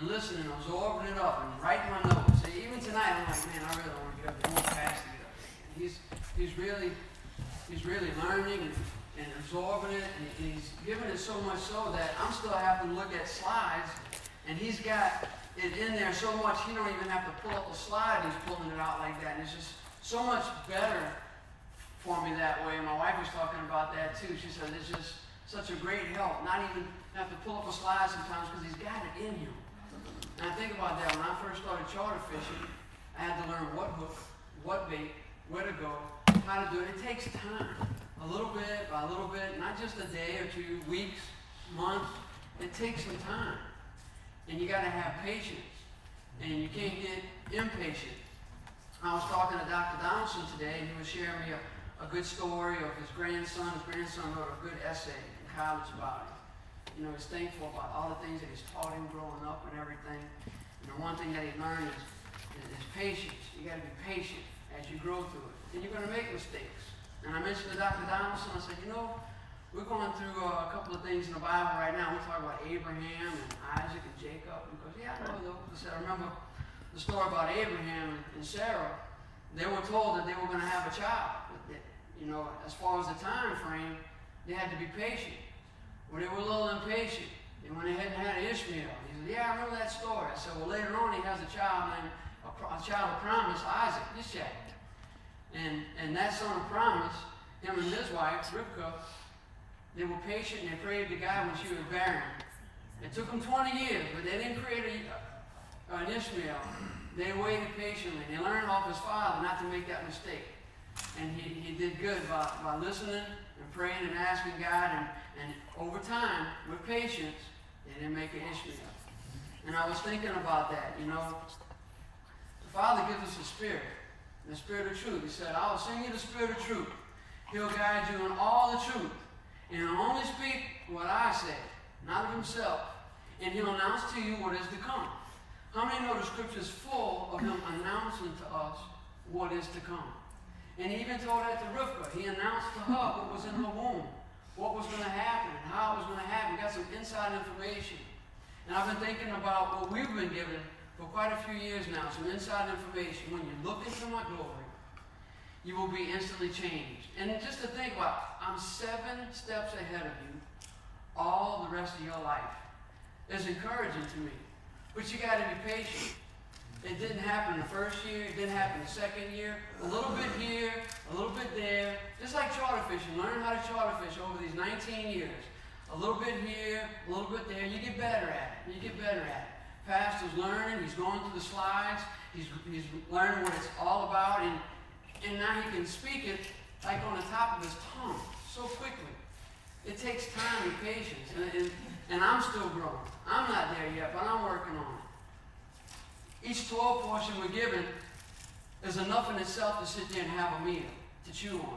and listening, absorbing it up, and writing my notes. See, even tonight, I'm like, man, I really don't want to get up. I want Pastor to get up. And he's really learning and absorbing it, and he's giving it so much so that I'm still having to look at slides, and he's got it in there so much he don't even have to pull up the slide. He's pulling it out like that, and it's just so much better for me that way. My wife was talking about that too. She said it's just such a great help, not even have to pull up a slide sometimes because he's got it in him. And I think about that when I first started charter fishing, I had to learn what hook, what bait, where to go, how to do it. It takes time, a little bit by a little bit, not just a day or 2 weeks, months. It takes some time. And you got to have patience. And you can't get impatient. I was talking to Dr. Donaldson today, and he was sharing me a good story of his grandson. His grandson wrote a good essay in college about it. You know, he's thankful about all the things that he's taught him growing up and everything. And the one thing that he learned is patience. You got to be patient as you grow through it. And you're going to make mistakes. And I mentioned to Dr. Donaldson, I said, you know, we're going through a couple of things in the Bible right now. We talk about Abraham and Isaac and Jacob. And he goes, yeah, I know those. I said, I remember the story about Abraham and Sarah. They were told that they were going to have a child. But you know, as far as the time frame, they had to be patient. Well, they were a little impatient. They went ahead and had Ishmael. He said, yeah, I remember that story. I said, well, later on he has a child named, a child of promise, Isaac, this chapter. And that son of promise, him and his wife, Rivka, they were patient and they prayed to God when she was barren. It took them 20 years, but they didn't create an Ishmael. They waited patiently. They learned off his father not to make that mistake. And he did good by listening and praying and asking God. And over time, with patience, they didn't make an Ishmael. And I was thinking about that, you know. The Father gives us a spirit, the spirit of truth. He said, I will send you the spirit of truth. He'll guide you in all the truth. And he'll only speak what I say, not of himself. And he'll announce to you what is to come. How many know the scripture is full of him announcing to us what is to come? And he even told that to Rivka. He announced to her what was in her womb, what was going to happen, and how it was going to happen. We got some inside information. And I've been thinking about what we've been given for quite a few years now, some inside information. When you look into my glory, you will be instantly changed. And just to think about, I'm 7 steps ahead of you all the rest of your life. It's encouraging to me. But you got to be patient. It didn't happen the first year. It didn't happen the second year. A little bit here, a little bit there. Just like charter fishing. Learn how to charter fish over these 19 years. A little bit here, a little bit there. You get better at it. You get better at it. Pastor's learning. He's going through the slides. He's learning what it's all about. And now he can speak it like on the top of his tongue so quickly. It takes time and patience. And I'm still growing. I'm not there yet, but I'm working on it. Each 12 portion we're given is enough in itself to sit there and have a meal, to chew on.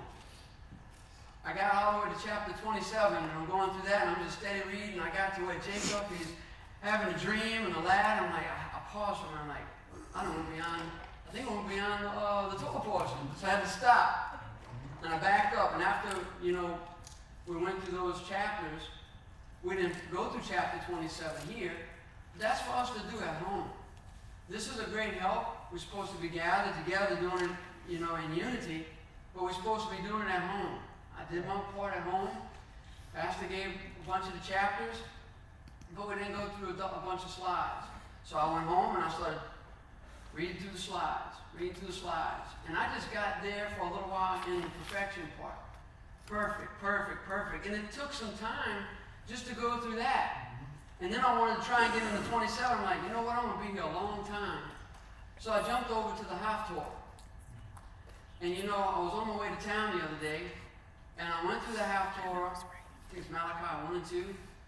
I got all the way to chapter 27, and I'm going through that, and I'm just steady reading. I got to where Jacob, he's having a dream, and the lad, I'm like, I paused for a minute, I'm like, I don't want to be on, I think I want to be on the 12 portion. So I had to stop. And I backed up, and after, you know, we went through those chapters, we didn't go through chapter 27 here. That's for us to do at home. This is a great help. We're supposed to be gathered together doing it, you know, in unity, but we're supposed to be doing it at home. I did my part at home. Pastor gave a bunch of the chapters, but we didn't go through a bunch of slides. So I went home and I started reading through the slides. And I just got there for a little while in the perfection part. Perfect. And it took some time just to go through that. And then I wanted to try and get into 27. I'm like, you know what, I'm going to be here a long time. So I jumped over to the Haftorah. And you know, I was on my way to town the other day, and I went through the Haftorah. I think it's Malachi 1 and 2.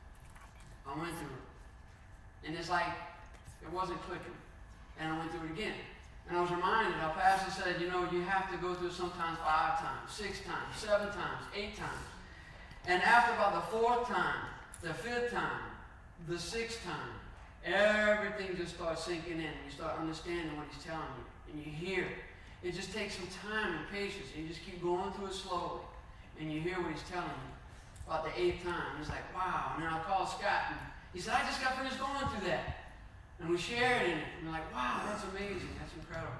I went through it. And it's like, it wasn't clicking. And I went through it again. And I was reminded, our pastor said, you know, you have to go through sometimes 5 times, 6 times, 7 times, 8 times. And after about the 4th time, the 5th time, the 6th time, everything just starts sinking in. You start understanding what he's telling you. And you hear it. It just takes some time and patience. And you just keep going through it slowly. And you hear what he's telling you. About the 8th time, he's like, wow. And then I called Scott, and he said, I just got finished going through that. And And we shared in it. And we're like, wow, that's amazing. That's incredible.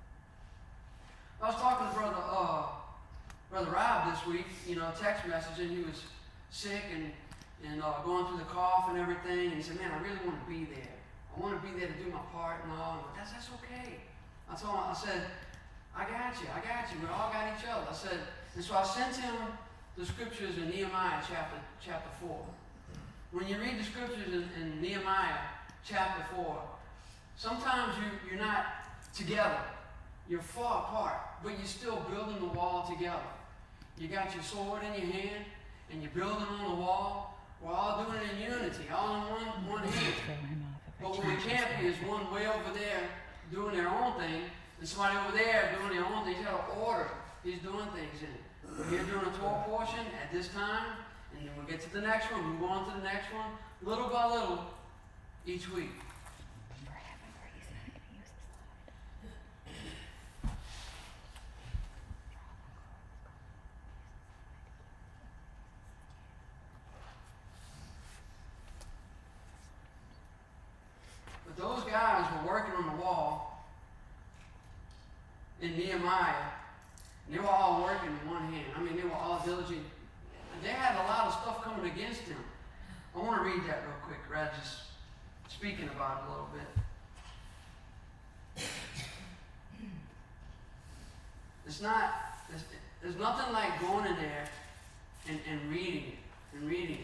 I was talking to Brother Rob this week, text message, and he was sick and going through the cough and everything. And he said, man, I really want to be there. I want to be there to do my part and all. And that's okay. I told him, I said, I got you. We all got each other. I said, and so I sent him the scriptures in Nehemiah chapter 4. When you read the scriptures in Nehemiah chapter 4, sometimes you're not together. You're far apart, but you're still building the wall together. You got your sword in your hand, and you're building on the wall. We're all doing it in unity, all in one hand. But what we can't be is one way over there doing their own thing, and somebody over there doing their own thing. He's got an order. He's doing things in it. We're here doing a Torah portion at this time, and then we'll get to the next one, move on to the next one, little by little, each week. But those guys were working on the wall in Nehemiah, and they were all working in one hand. I mean, they were all diligent. They had a lot of stuff coming against them. I want to read that real quick, rather just speaking about it a little bit. There's nothing like going in there and reading it.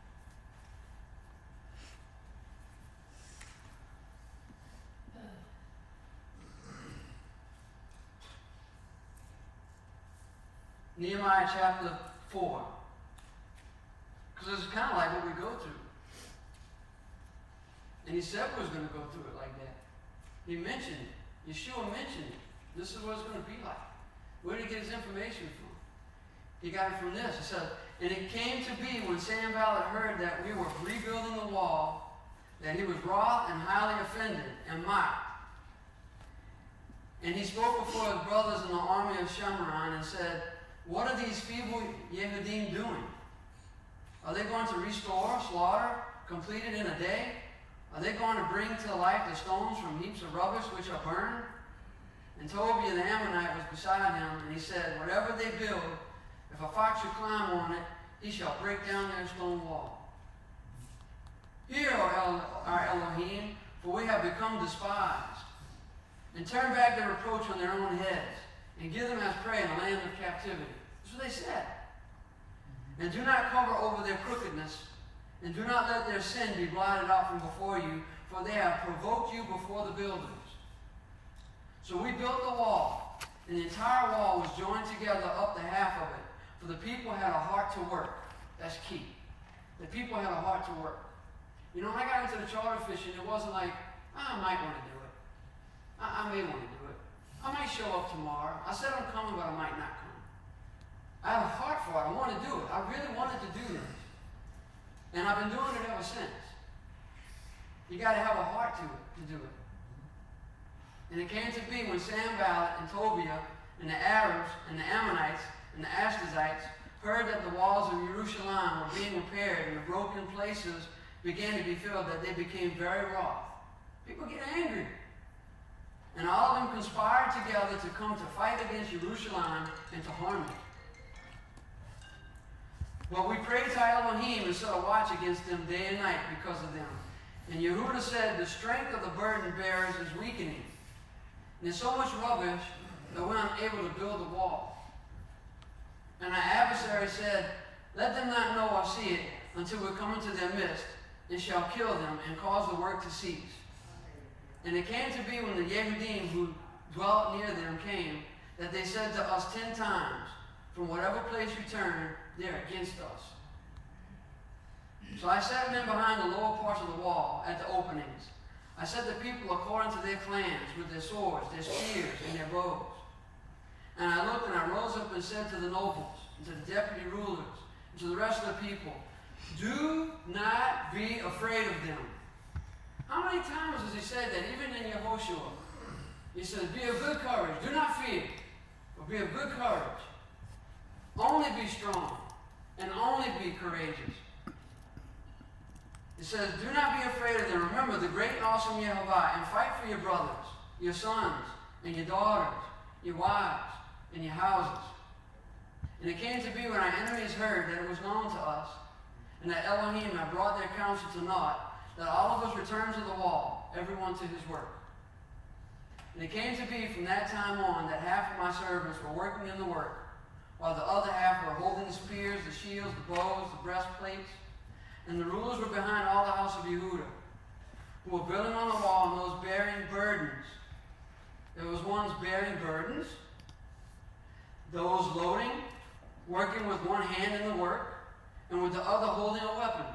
Nehemiah chapter 4. Because it's kind of like what we go through. And he said we was going to go through it like that. He mentioned it. Yeshua mentioned it. This is what it's going to be like. Where did he get his information from? He got it from this. It says, and it came to be when Sanballat heard that we were rebuilding the wall, that he was wroth and highly offended and mocked. And he spoke before his brothers in the army of Shemron and said, what are these feeble Yehudim doing? Are they going to restore, slaughter, complete it in a day? Are they going to bring to life the stones from heaps of rubbish which are burned? And Tobiah the Ammonite was beside him, and he said, whatever they build, if a fox should climb on it, he shall break down their stone wall. Hear, O our Elohim, for we have become despised. And turn back their reproach on their own heads, and give them as prey in the land of captivity. That's what they said. And do not cover over their crookedness, and do not let their sin be blotted out from before you, for they have provoked you before the builders. So we built the wall, and the entire wall was joined together up to half of it, for the people had a heart to work. That's key. The people had a heart to work. When I got into the charter fishing, it wasn't like, I might want to do it. I may want to do it. I might show up tomorrow. I said I'm coming, but I might not come. I have a heart for it. I want to do it. I really wanted to do this. And I've been doing it ever since. You got to have a heart to do it. And it came to be when Sanballat and Tobiah and the Arabs and the Ammonites and the Ashkenazites heard that the walls of Jerusalem were being repaired and the broken places began to be filled, that they became very wroth. People get angry. And all of them conspired together to come to fight against Jerusalem and to harm it. Well, we prayed to Elohim and set a watch against them day and night because of them. And Yehuda said, the strength of the burden bearers is weakening. And there's so much rubbish that we're unable to build a wall. And our adversary said, let them not know or see it until we come into their midst, and shall kill them and cause the work to cease. And it came to be when the Yehudim who dwelt near them came, that they said to us 10 times, from whatever place you turn, they're against us. So I set men behind the lower parts of the wall at the openings. I set the people according to their clans, with their swords, their spears, and their bows. And I looked and I rose up and said to the nobles, and to the deputy rulers, and to the rest of the people, do not be afraid of them. How many times has he said that, even in Yehoshua? He says, be of good courage, do not fear, but be of good courage. Only be strong, and only be courageous. It says, do not be afraid of them. Remember the great and awesome Yehovah, and fight for your brothers, your sons, and your daughters, your wives, and your houses. And it came to be when our enemies heard that it was known to us, and that Elohim had brought their counsel to naught, that all of us returned to the wall, everyone to his work. And it came to be from that time on that half of my servants were working in the work, while the other half were holding the spears, the shields, the bows, the breastplates. And the rulers were behind all the house of Yehuda, who were building on the wall, and those bearing burdens. There was ones bearing burdens, those loading, working with one hand in the work, and with the other holding a weapon.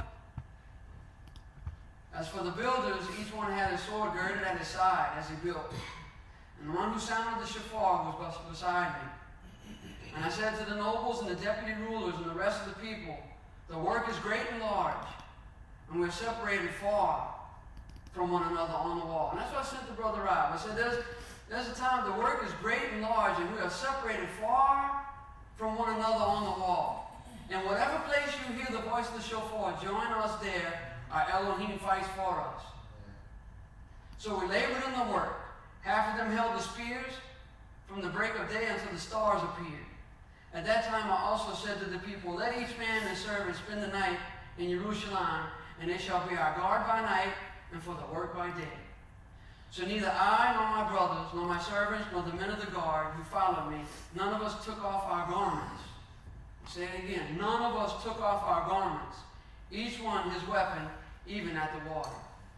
As for the builders, each one had his sword girded at his side as he built. And the one who sounded the shofar was beside me. And I said to the nobles and the deputy rulers and the rest of the people, the work is great and large, and we're separated far from one another on the wall. And that's why I sent to Brother Rob. I said, there's a time the work is great and large, and we are separated far from one another on the wall. And whatever place you hear the voice of the shofar, join us there. Our Elohim fights for us. So we labored in the work. Half of them held the spears from the break of day until the stars appeared. At that time I also said to the people, let each man and servant spend the night in Jerusalem, and they shall be our guard by night and for the work by day. So neither I nor my brothers, nor my servants, nor the men of the guard who followed me, none of us took off our garments. I'll say it again. None of us took off our garments, each one his weapon, even at the water.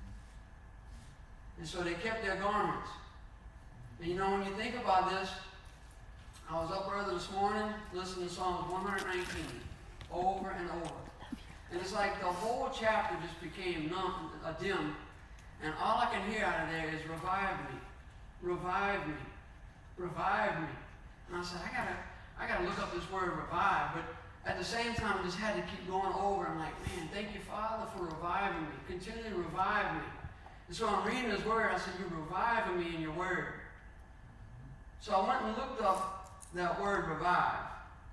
And so they kept their garments. And you know, when you think about this, I was up early this morning listening to Psalms 119 over and over. And it's like the whole chapter just became dim. And all I can hear out of there is revive me, revive me, revive me. And I said, I gotta look up this word revive. But at the same time, I just had to keep going over. I'm like, man, thank you, Father, for reviving me. Continue to revive me. And so I'm reading his word. I said, you're reviving me in your word. So I went and looked up that word revive.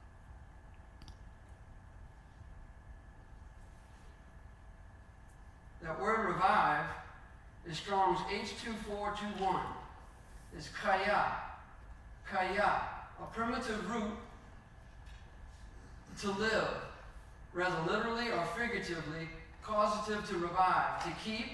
That word revive is Strong's H2421. It's kaya. Kaya. A primitive root to live, whether literally or figuratively, causative to revive, to keep,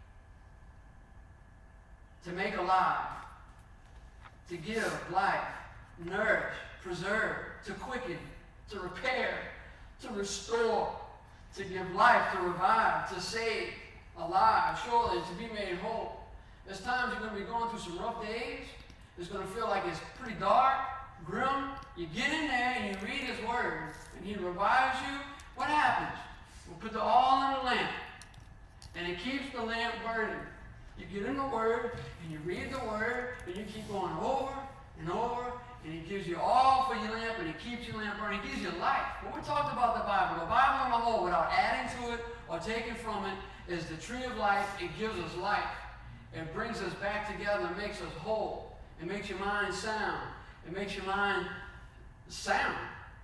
to make alive, to give life, nourish, preserve, to quicken, to repair, to restore, to give life, to revive, to save, alive, surely, to be made whole. There's times you're going to be going through some rough days. It's going to feel like it's pretty dark, grim. You get in there and you read his word, and he revives you. What happens? We'll put the oil in the lamp, and it keeps the lamp burning. You get in the word, and you read the word, and you keep going over and over, and he gives you all for your lamp, and he keeps your lamp burning. He gives you life. When we talked about the Bible on the whole, without adding to it or taking from it, is the tree of life. It gives us life. It brings us back together. It makes us whole. It makes your mind sound. It makes your mind sound.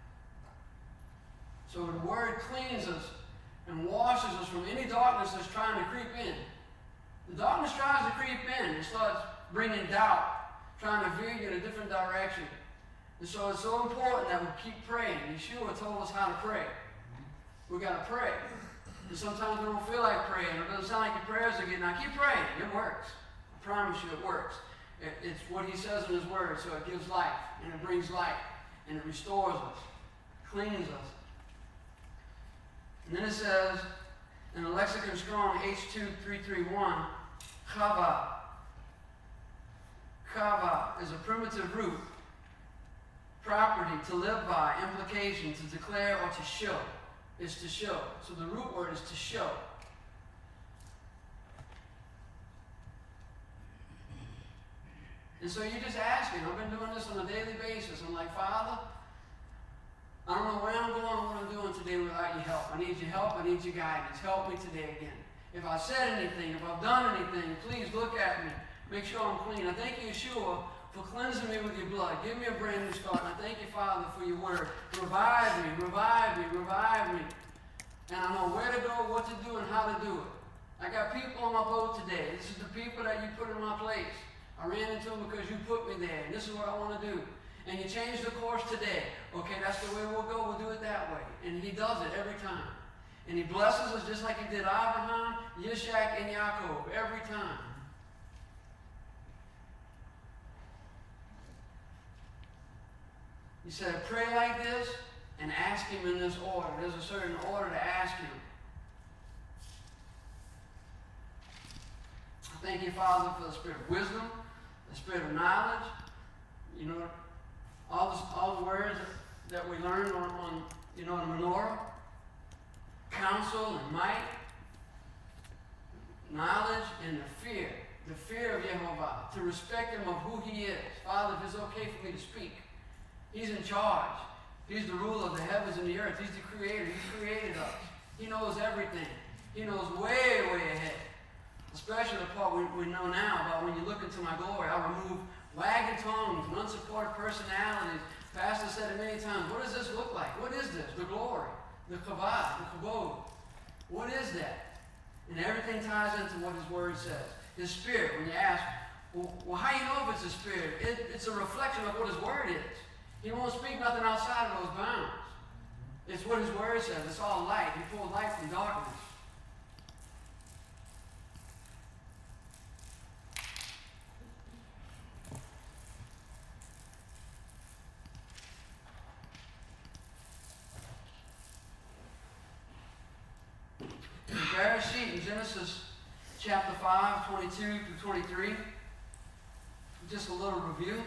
So the word cleans us and washes us from any darkness that's trying to creep in. The darkness tries to creep in and starts bringing doubt, trying to veer you in a different direction. And so it's so important that we keep praying. Yeshua told us how to pray. We got to pray. And sometimes we don't feel like praying. It doesn't sound like your prayers are getting out. Keep praying. It works. I promise you it works. It's what he says in his word. So it gives life. And it brings life. And it restores us. Cleans us. And then it says, in the Lexicon Strong H2331, Chava. Chava is a primitive root. Property, to live by, implication, to declare or to show. Is to show. So the root word is to show. And so you're just asking. I've been doing this on a daily basis. I'm like, Father, I don't know where I'm going or what I'm doing today without your help. I need your help. I need your guidance. Help me today again. If I said anything, if I've done anything, please look at me. Make sure I'm clean. I thank you, Yeshua, for cleansing me with your blood. Give me a brand new start. And I thank you, Father, for your word. Revive me, revive me, revive me. And I know where to go, what to do, and how to do it. I got people on my boat today. This is the people that you put in my place. I ran into them because you put me there, and this is what I want to do. And you changed the course today. Okay, that's the way we'll go. We'll do it that way. And he does it every time. And he blesses us just like he did Abraham, Yishak, and Yaakov every time. He said, pray like this and ask him in this order. There's a certain order to ask him. I thank you, Father, for the spirit of wisdom, the spirit of knowledge. You know, all the words that we learned on the menorah. Counsel and might, knowledge and the fear of Jehovah, to respect him of who he is. Father, if it's okay for me to speak, he's in charge. He's the ruler of the heavens and the earth. He's the creator. He created us. He knows everything. He knows way, way ahead. Especially the part we know now about when you look into my glory, I'll remove wagging tongues and unsupported personalities. Pastor said it many times. What does this look like? What is this? The glory. The kavod, the kabod. What is that? And everything ties into what his word says. His spirit, when you ask, well how do you know if it's a spirit? It's a reflection of what his word is. He won't speak nothing outside of those bounds. It's what his word says. It's all light. He pulled light from darkness. Bereshit in Genesis chapter 5, 22 through 23. Just a little review.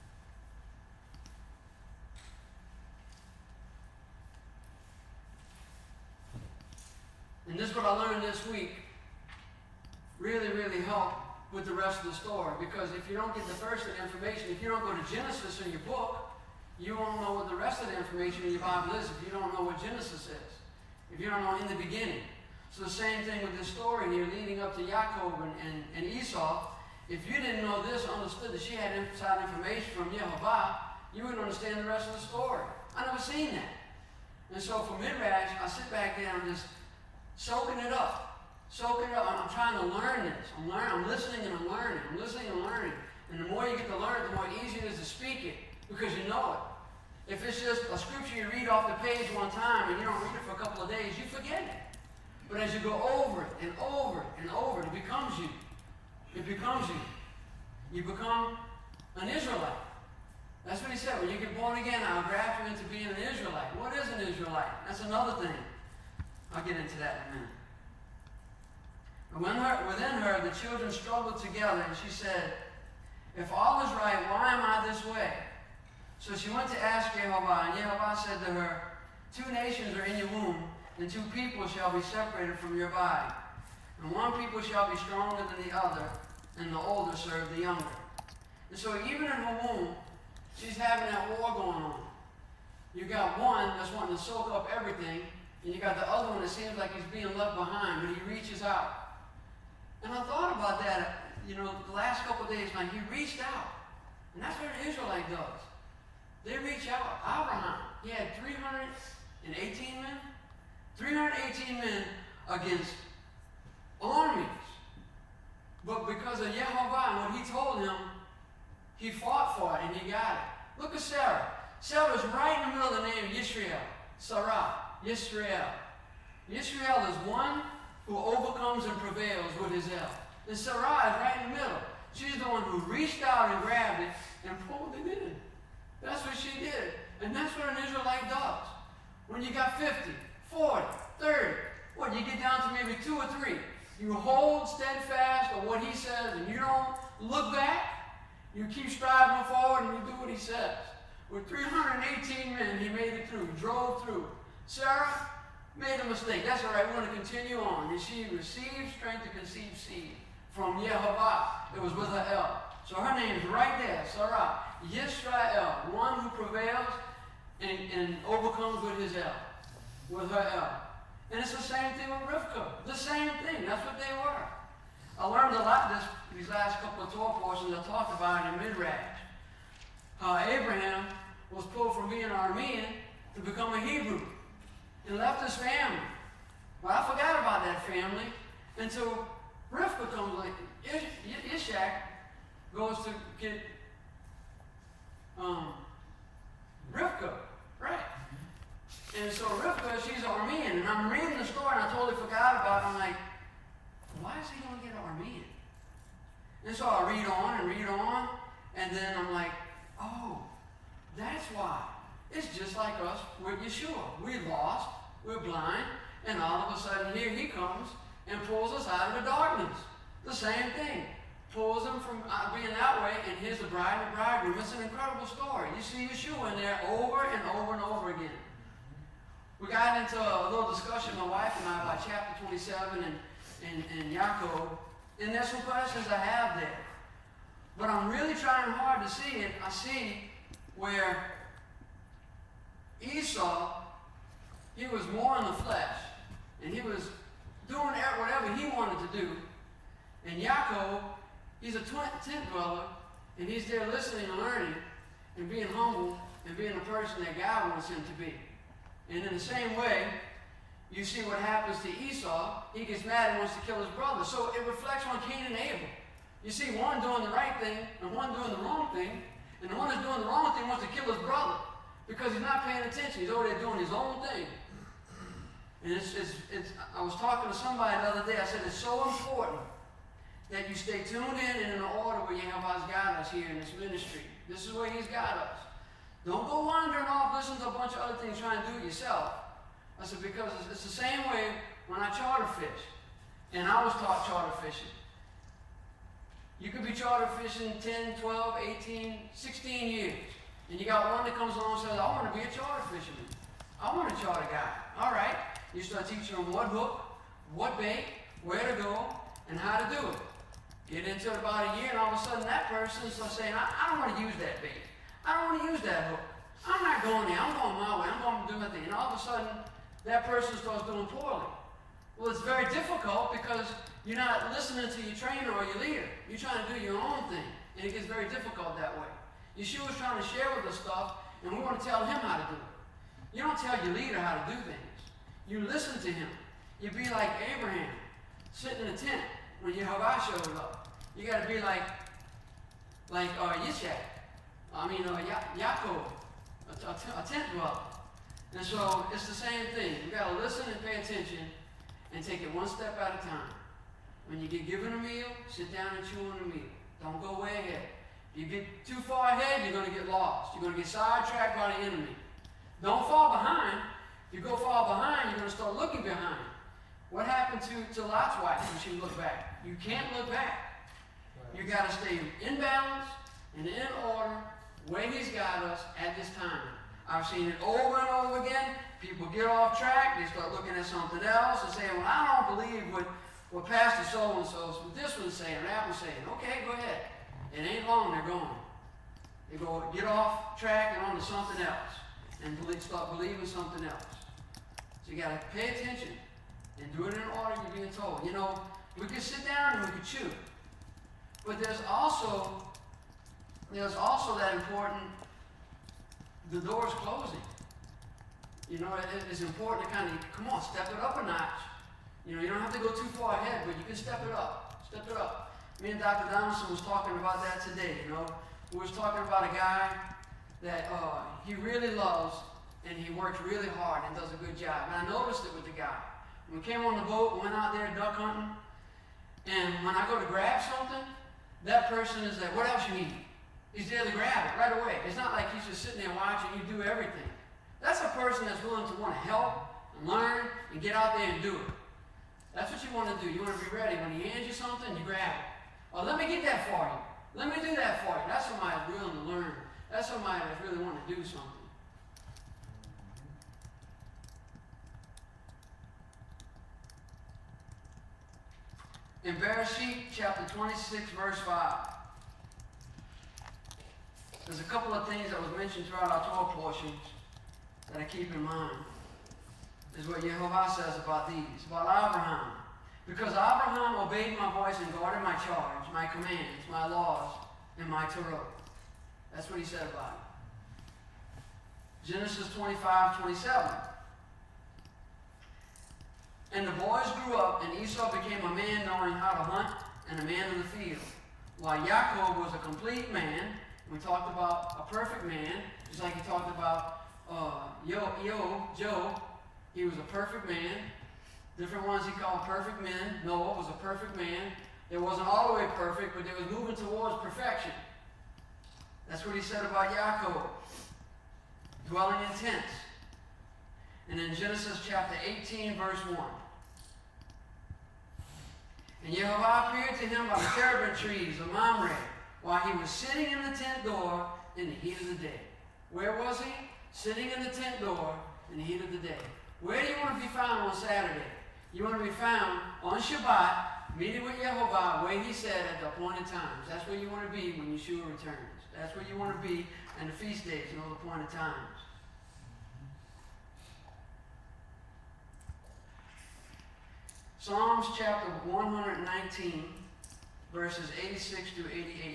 And this is what I learned this week. Really, really helped with the rest of the story. Because if you don't get the first of the information, if you don't go to Genesis in your book, you won't know what the rest of the information in your Bible is if you don't know what Genesis is. If you don't know in the beginning. So the same thing with this story here leading up to Yaakov and Esau. If you didn't know this, understood that she had inside information from Yehovah, you wouldn't understand the rest of the story. I never seen that. And so for Midrash, I sit back there and just soaking it up. Soaking it up. I'm trying to learn this. I'm listening and I'm learning. I'm listening and learning. And the more you get to learn it, the more easy it is to speak it because you know it. If it's just a scripture you read off the page one time and you don't read it for a couple of days, you forget it. But as you go over it and over it and over it, it becomes you. It becomes you. You become an Israelite. That's what he said. When you get born again, I'll graft you into being an Israelite. What is an Israelite? That's another thing. I'll get into that in a minute. Within her, the children struggled together, and she said, if all is right, why am I this way? So she went to ask Jehovah, and Jehovah said to her, 2 nations are in your womb, and 2 people shall be separated from your body. And one people shall be stronger than the other, and the older serve the younger. And so even in her womb, she's having that war going on. You got one that's wanting to soak up everything, and you got the other one that seems like he's being left behind, but he reaches out. And I thought about that, the last couple of days, like he reached out. And that's what an Israelite does. They reach out. Abraham, he had 318 men. 318 men against armies. But because of Yehovah and what he told him, he fought for it and he got it. Look at Sarah. Sarah's right in the middle of the name Yisrael. Sarah. Yisrael. Yisrael is one who overcomes and prevails with his help. And Sarah is right in the middle. She's the one who reached out and grabbed it and pulled it in. That's what she did. And that's what an Israelite does. When you got 50, 40, 30, you get down to maybe 2 or 3. You hold steadfast on what he says and you don't look back. You keep striving forward and you do what he says. With 318 men, he made it through, drove through. Sarah made a mistake. That's all right. We want to continue on. And she received strength to conceive seed from Yehovah. It was with her El. So her name is right there, Sarah. Yisrael, one who prevails and overcomes with his El, with her El. And it's the same thing with Rivka. The same thing. That's what they were. I learned a lot these last couple of Torah portions I talked about in Midrash. Abraham was pulled from being an Aramean to become a Hebrew. And left his family. But I forgot about that family until Rivka comes like, Ishak goes to get Rivka, right? And so Rivka, she's Aramean, and I'm reading the story and I totally forgot about it. I'm like, why is he going to get Aramean? And so I read on, and then I'm like, oh, that's why. It's just like us with Yeshua. We're lost, we're blind, and all of a sudden here he comes and pulls us out of the darkness. The same thing. Pulls them from being that way, and here's the bride and the bridegroom. It's an incredible story. You see Yeshua in there over and over and over again. We got into a little discussion, my wife and I, about chapter 27 and Yaakov, and there's some questions I have there. But I'm really trying hard to see it. I see where Esau, he was more in the flesh, and he was doing whatever he wanted to do. And Yaakov, he's a tent dweller, and he's there listening and learning and being humble and being the person that God wants him to be. And in the same way, you see what happens to Esau. He gets mad and wants to kill his brother. So it reflects on Cain and Abel. You see one doing the right thing and one doing the wrong thing. And the one that's doing the wrong thing wants to kill his brother because he's not paying attention. He's over there doing his own thing. And I was talking to somebody the other day. I said it's so important that you stay tuned in the order where Yehovah's got us here in this ministry. This is where he's got us. Don't go wandering off, listen to a bunch of other things, trying to do it yourself. I said, because it's the same way when I charter fish. And I was taught charter fishing. You could be charter fishing 10, 12, 18, 16 years. And you got one that comes along and says, I want to be a charter fisherman. I want a charter guy. All right. You start teaching them what hook, what bait, where to go, and how to do it. Get into it about a year, and all of a sudden that person starts saying, I don't want to use that bait. I don't want to use that hook. I'm not going there. I'm going my way. I'm going to do my thing. And all of a sudden, that person starts doing poorly. Well, it's very difficult because you're not listening to your trainer or your leader. You're trying to do your own thing, and it gets very difficult that way. Yeshua's trying to share with us stuff, and we want to tell him how to do it. You don't tell your leader how to do things. You listen to him. You be like Abraham, sitting in a tent when Yehovah showed up. You got to be like Yishak. Yaakov, a tent dweller. And so it's the same thing. You got to listen and pay attention and take it one step at a time. When you get given a meal, sit down and chew on the meal. Don't go way ahead. If you get too far ahead, you're going to get lost. You're going to get sidetracked by the enemy. Don't fall behind. If you go far behind, you're going to start looking behind. What happened to Lot's wife when she looked back? You can't look back. You got to stay in balance and in order where he's got us at this time. I've seen it over and over again. People get off track. They start looking at something else and saying, well, I don't believe what Pastor so-and-so, this one's saying, or that one's saying. Okay, go ahead. It ain't long, they're going. They go get off track and onto something else and start believing something else. So you got to pay attention and do it in order you're being told. You know, we can sit down and we can chew. But there's also that important, the door's closing. You know, it's important to kind of, come on, step it up a notch. You know, you don't have to go too far ahead, but you can step it up. Step it up. Me and Dr. Donaldson was talking about that today, you know. We was talking about a guy that he really loves and he works really hard and does a good job. And I noticed it with the guy. When we came on the boat, we went out there duck hunting, and when I go to grab something, that person is like, what else you need? He's there to grab it right away. It's not like he's just sitting there watching you do everything. That's a person that's willing to want to help and learn and get out there and do it. That's what you want to do. You want to be ready. When he hands you something, you grab it. Oh, let me get that for you. Let me do that for you. That's somebody that's willing to learn. That's somebody that's really want to do something. In Bereshit, chapter 26, verse 5, there's a couple of things that was mentioned throughout our Torah portions that I keep in mind. This is what Yehovah says about these, about Abraham. Because Abraham obeyed my voice and guarded my charge, my commands, my laws, and my Torah. That's what he said about it. Genesis 25:27. And the boys grew up, and Esau became a man knowing how to hunt and a man in the field, while Yaakov was a complete man. We talked about a perfect man, just like he talked about Job. He was a perfect man. Different ones he called perfect men. Noah was a perfect man. It wasn't all the way perfect, but they was moving towards perfection. That's what he said about Yaakov, dwelling in tents. And in Genesis chapter 18, verse 1. And Yehovah appeared to him by the terebinth trees of Mamre, while he was sitting in the tent door in the heat of the day. Where was he? Sitting in the tent door in the heat of the day. Where do you want to be found on Saturday? You want to be found on Shabbat, meeting with Yehovah, where he said at the appointed times. That's where you want to be when Yeshua returns. That's where you want to be in the feast days and those appointed times. Psalms chapter 119, verses 86 to 88.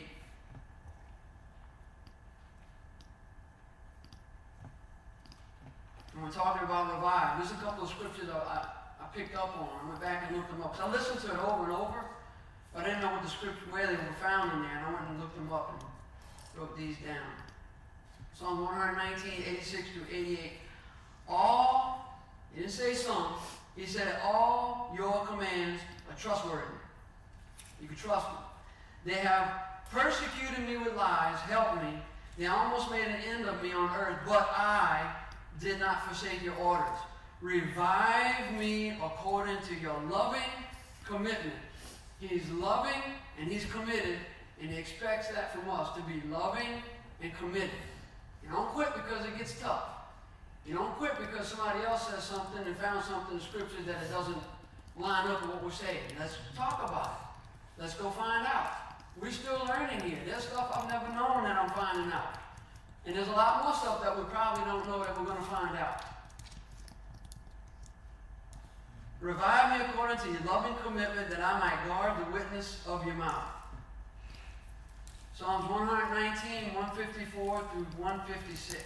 And we're talking about revive. There's a couple of scriptures I picked up on. I went back and looked them up. So I listened to it over and over, but I didn't know what the scripture, where they were found in there. And I went and looked them up and wrote these down. Psalm 119, 86 to 88. He didn't say some, he said all your commands are trustworthy. You can trust them. They have persecuted me with lies, help me. They almost made an end of me on earth, but I did not forsake your orders. Revive me according to your loving commitment. He's loving and he's committed, and he expects that from us, to be loving and committed. You don't quit because it gets tough. You don't quit because somebody else says something and found something in Scripture that it doesn't line up with what we're saying. Let's talk about it. Let's go find out. We're still learning here. There's stuff I've never known that I'm finding out. And there's a lot more stuff that we probably don't know that we're going to find out. Revive me according to your loving commitment, that I might guard the witness of your mouth. Psalms 119, 154 through 156.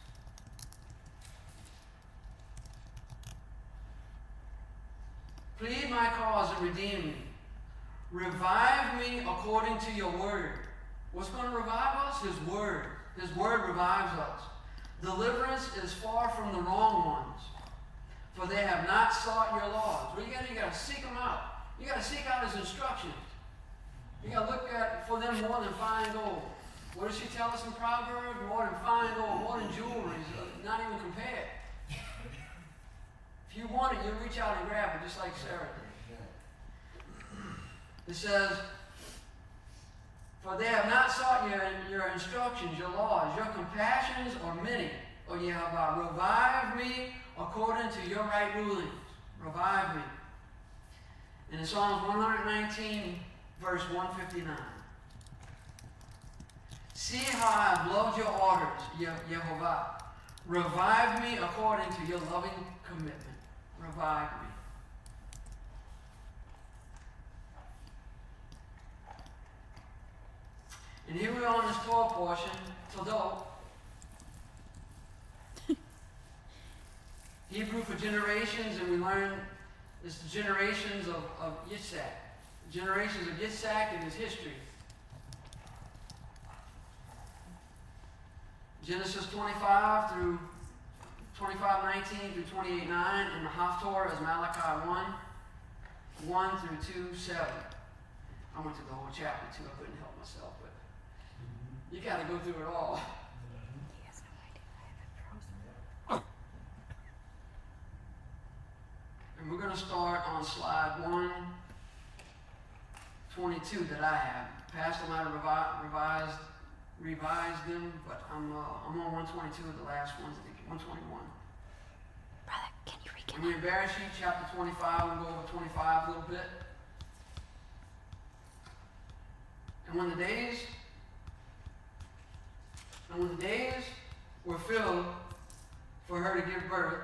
Plead my cause and redeem me. Revive me according to your word. What's going to revive us? His word. His word revives us. Deliverance is far from the wrong ones, for they have not sought your laws. Well, you got to seek them out. You got to seek out his instructions. You got to look at for them more than fine gold. What does she tell us in Proverbs? More than fine gold, more than jewelry, not even compared. If you want it, you'll reach out and grab it, just like Sarah did. It says, for they have not sought your instructions, your laws. Your compassions are many. O Yehovah, revive me according to your right rulings. Revive me. And in Psalms 119, verse 159. See how I have loved your orders, Yehovah. Revive me according to your loving commitment. Revive me. And here we are on this Torah portion, Toldot. Hebrew for generations, and we learn it's the generations of Yitzhak. Generations of Yitzhak and his history. Genesis 25 through 25:19 through 28:9, and the Haftorah is Malachi 1 through 2:7. I went through the whole chapter too. I couldn't help myself, but you got to go through it all. He has no idea. I have it frozen. And we're going to start on slide 122 that I have. Pastor might have revised them, but I'm on 122 of the last ones, I think 121. Brother, can you read it? And we're in Bereshit chapter 25. We'll go over 25 a little bit. And when the days were filled for her to give birth,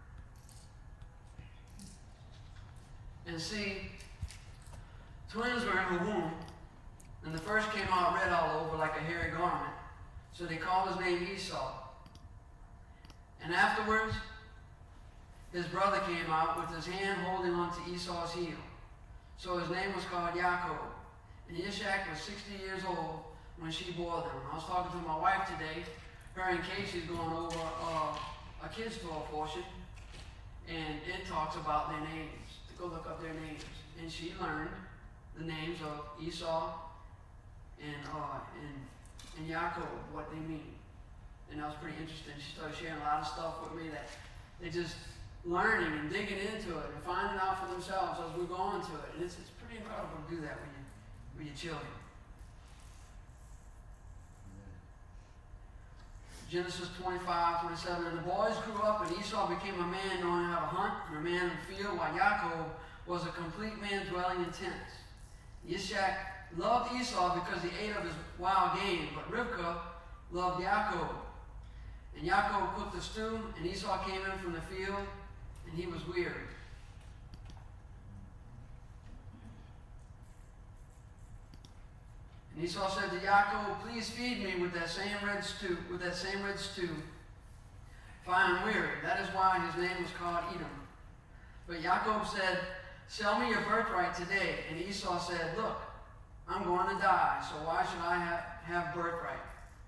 and see, twins were in her womb, and the first came out red all over like a hairy garment, so they called his name Esau. And afterwards, his brother came out with his hand holding onto Esau's heel. So his name was called Yaakov. And Ishak was 60 years old when she bore them. I was talking to my wife today. Her and Casey's going over a kids' tour portion, and it talks about their names. To go look up their names. And she learned the names of Esau and Yaakov, what they mean. And that was pretty interesting. She started sharing a lot of stuff with me that they just learning and digging into it and finding out for themselves as we're going to it. And it's pretty incredible to do that with your children. Genesis 25:27. And the boys grew up, and Esau became a man knowing how to hunt and a man in the field, while Yaakov was a complete man dwelling in tents. Ishak loved Esau because he ate of his wild game, but Rivkah loved Yaakov. And Yaakov cooked the stew, and Esau came in from the field, and he was weary. And Esau said to Yaakov, "Please feed me with that same red stew, for I am weary." That is why his name was called Edom. But Yaakov said, "Sell me your birthright today." And Esau said, "Look, I'm going to die, so why should I have birthright?"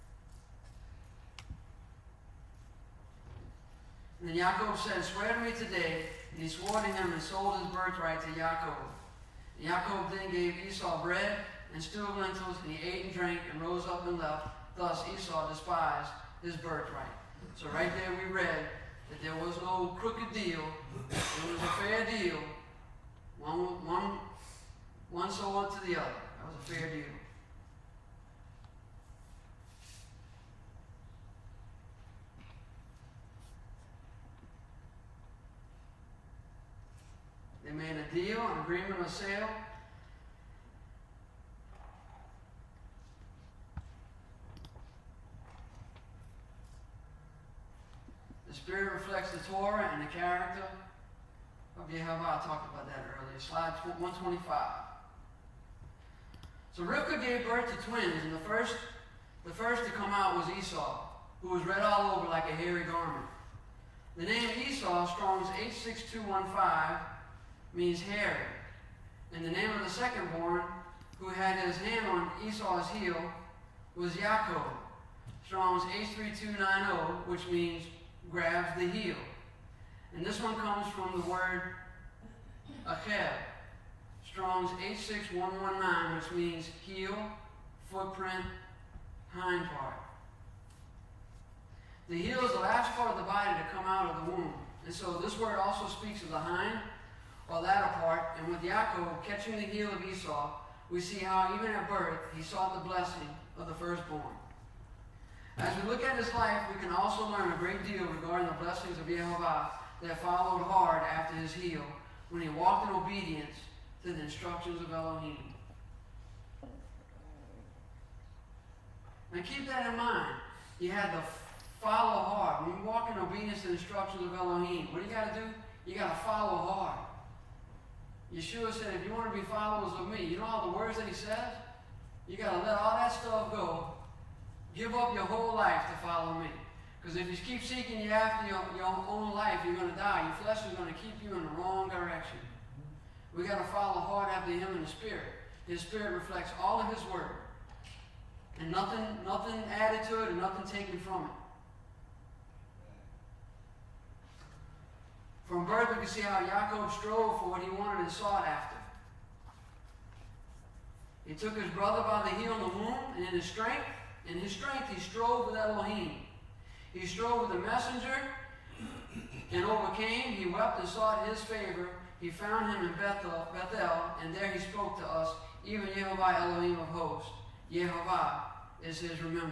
And then Yaakov said, "Swear to me today." And he swore to him and sold his birthright to Yaakov. And Yaakov then gave Esau bread and stew of lentils, and he ate and drank and rose up and left. Thus Esau despised his birthright. So right there we read that there was no crooked deal. It was a fair deal. One sold to the other. That was a fair deal. They made a deal, an agreement of sale. The Spirit reflects the Torah and the character of Yehovah. I talked about that earlier. Slide 125. So Rivkah gave birth to twins, and the first to come out was Esau, who was red all over like a hairy garment. The name Esau, Strong's H6215, means hairy. And the name of the secondborn, who had his hand on Esau's heel, was Yaakov, Strong's H3290, which means grabs the heel. And this one comes from the word achel, Strong's H6119, which means heel, footprint, hind part. The heel is the last part of the body to come out of the womb. And so this word also speaks of the hind, or latter part. And with Yaakov catching the heel of Esau, we see how even at birth he sought the blessing of the firstborn. As we look at his life, we can also learn a great deal regarding the blessings of Yehovah that followed hard after his heel when he walked in obedience to the instructions of Elohim. Now keep that in mind. You had to follow hard. When you walk in obedience to the instructions of Elohim, what do you got to do? You got to follow hard. Yeshua said, if you want to be followers of me, you know all the words that he says? You got to let all that stuff go. Give up your whole life to follow me. Because if you keep seeking you after your own life, you're going to die. Your flesh is going to keep you in the wrong direction. We got to follow hard after him in the Spirit. His Spirit reflects all of his word. And nothing added to it and nothing taken from it. From birth, we can see how Yaakov strove for what he wanted and sought after. He took his brother by the heel in the womb, and in his strength, he strove with Elohim. He strove with the messenger and overcame. He wept and sought his favor. He found him in Bethel, and there he spoke to us, even Yehovah Elohim of hosts. Yehovah is his remembrance.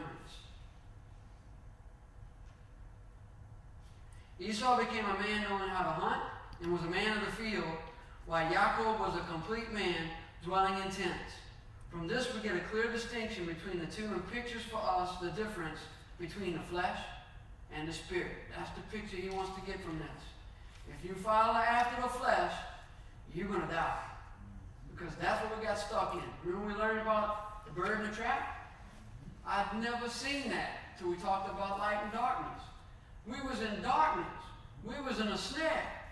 Esau became a man knowing how to hunt and was a man of the field, while Yaakov was a complete man dwelling in tents. From this we get a clear distinction between the two and pictures for us the difference between the flesh and the spirit. That's the picture he wants to get from this. If you follow after the flesh, you're going to die. Because that's what we got stuck in. Remember we learned about the bird in the trap? I'd never seen that until we talked about light and darkness. We was in darkness. We was in a snare.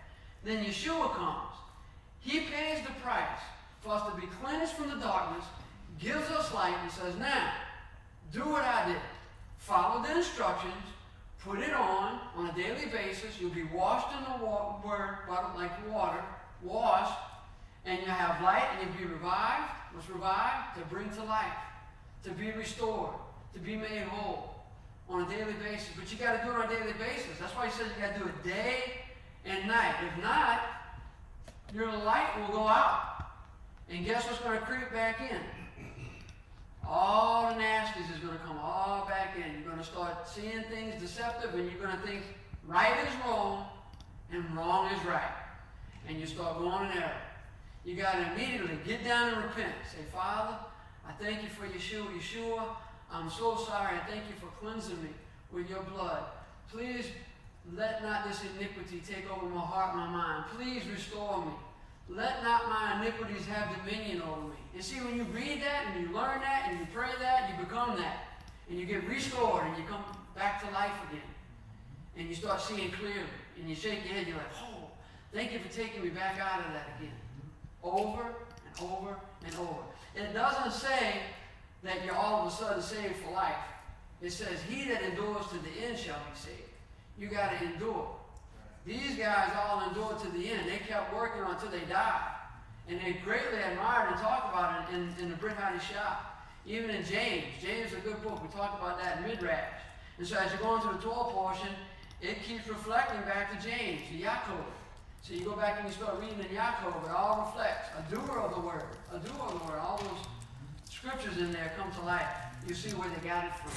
Then Yeshua comes. He pays the price for us to be cleansed from the darkness, gives us light, and says, now, do what I did. Follow the instructions, put it on a daily basis. You'll be washed in the word like water, washed, and you'll have light, and you'll be revived. What's revived? To bring to life, to be restored, to be made whole on a daily basis. But you got to do it on a daily basis. That's why he says you got to do it day and night. If not, your light will go out. And guess what's going to creep back in? All the nasties is going to come all back in. You're going to start seeing things deceptive, and you're going to think right is wrong and wrong is right. And you start going in error. You got to immediately get down and repent. Say, Father, I thank you for Yeshua. Yeshua, I'm so sorry. I thank you for cleansing me with your blood. Please let not this iniquity take over my heart and my mind. Please restore me. Let not my iniquities have dominion over me. And see, when you read that and you learn that and you pray that, you become that. And you get restored and you come back to life again. And you start seeing clearly. And you shake your head, you're like, oh, thank you for taking me back out of that again. Over and over and over. It doesn't say that you're all of a sudden saved for life. It says, he that endures to the end shall be saved. You got to endure. These guys all endured to the end. They kept working until they died. And they greatly admired and talked about it in the Brit Hadashah. Even in James. James is a good book. We talked about that in Midrash. And so as you go into the Torah portion, it keeps reflecting back to James, to Yaakov. So you go back and you start reading in Yaakov, it all reflects a doer of the word. A doer of the word. All those scriptures in there come to life. You see where they got it from.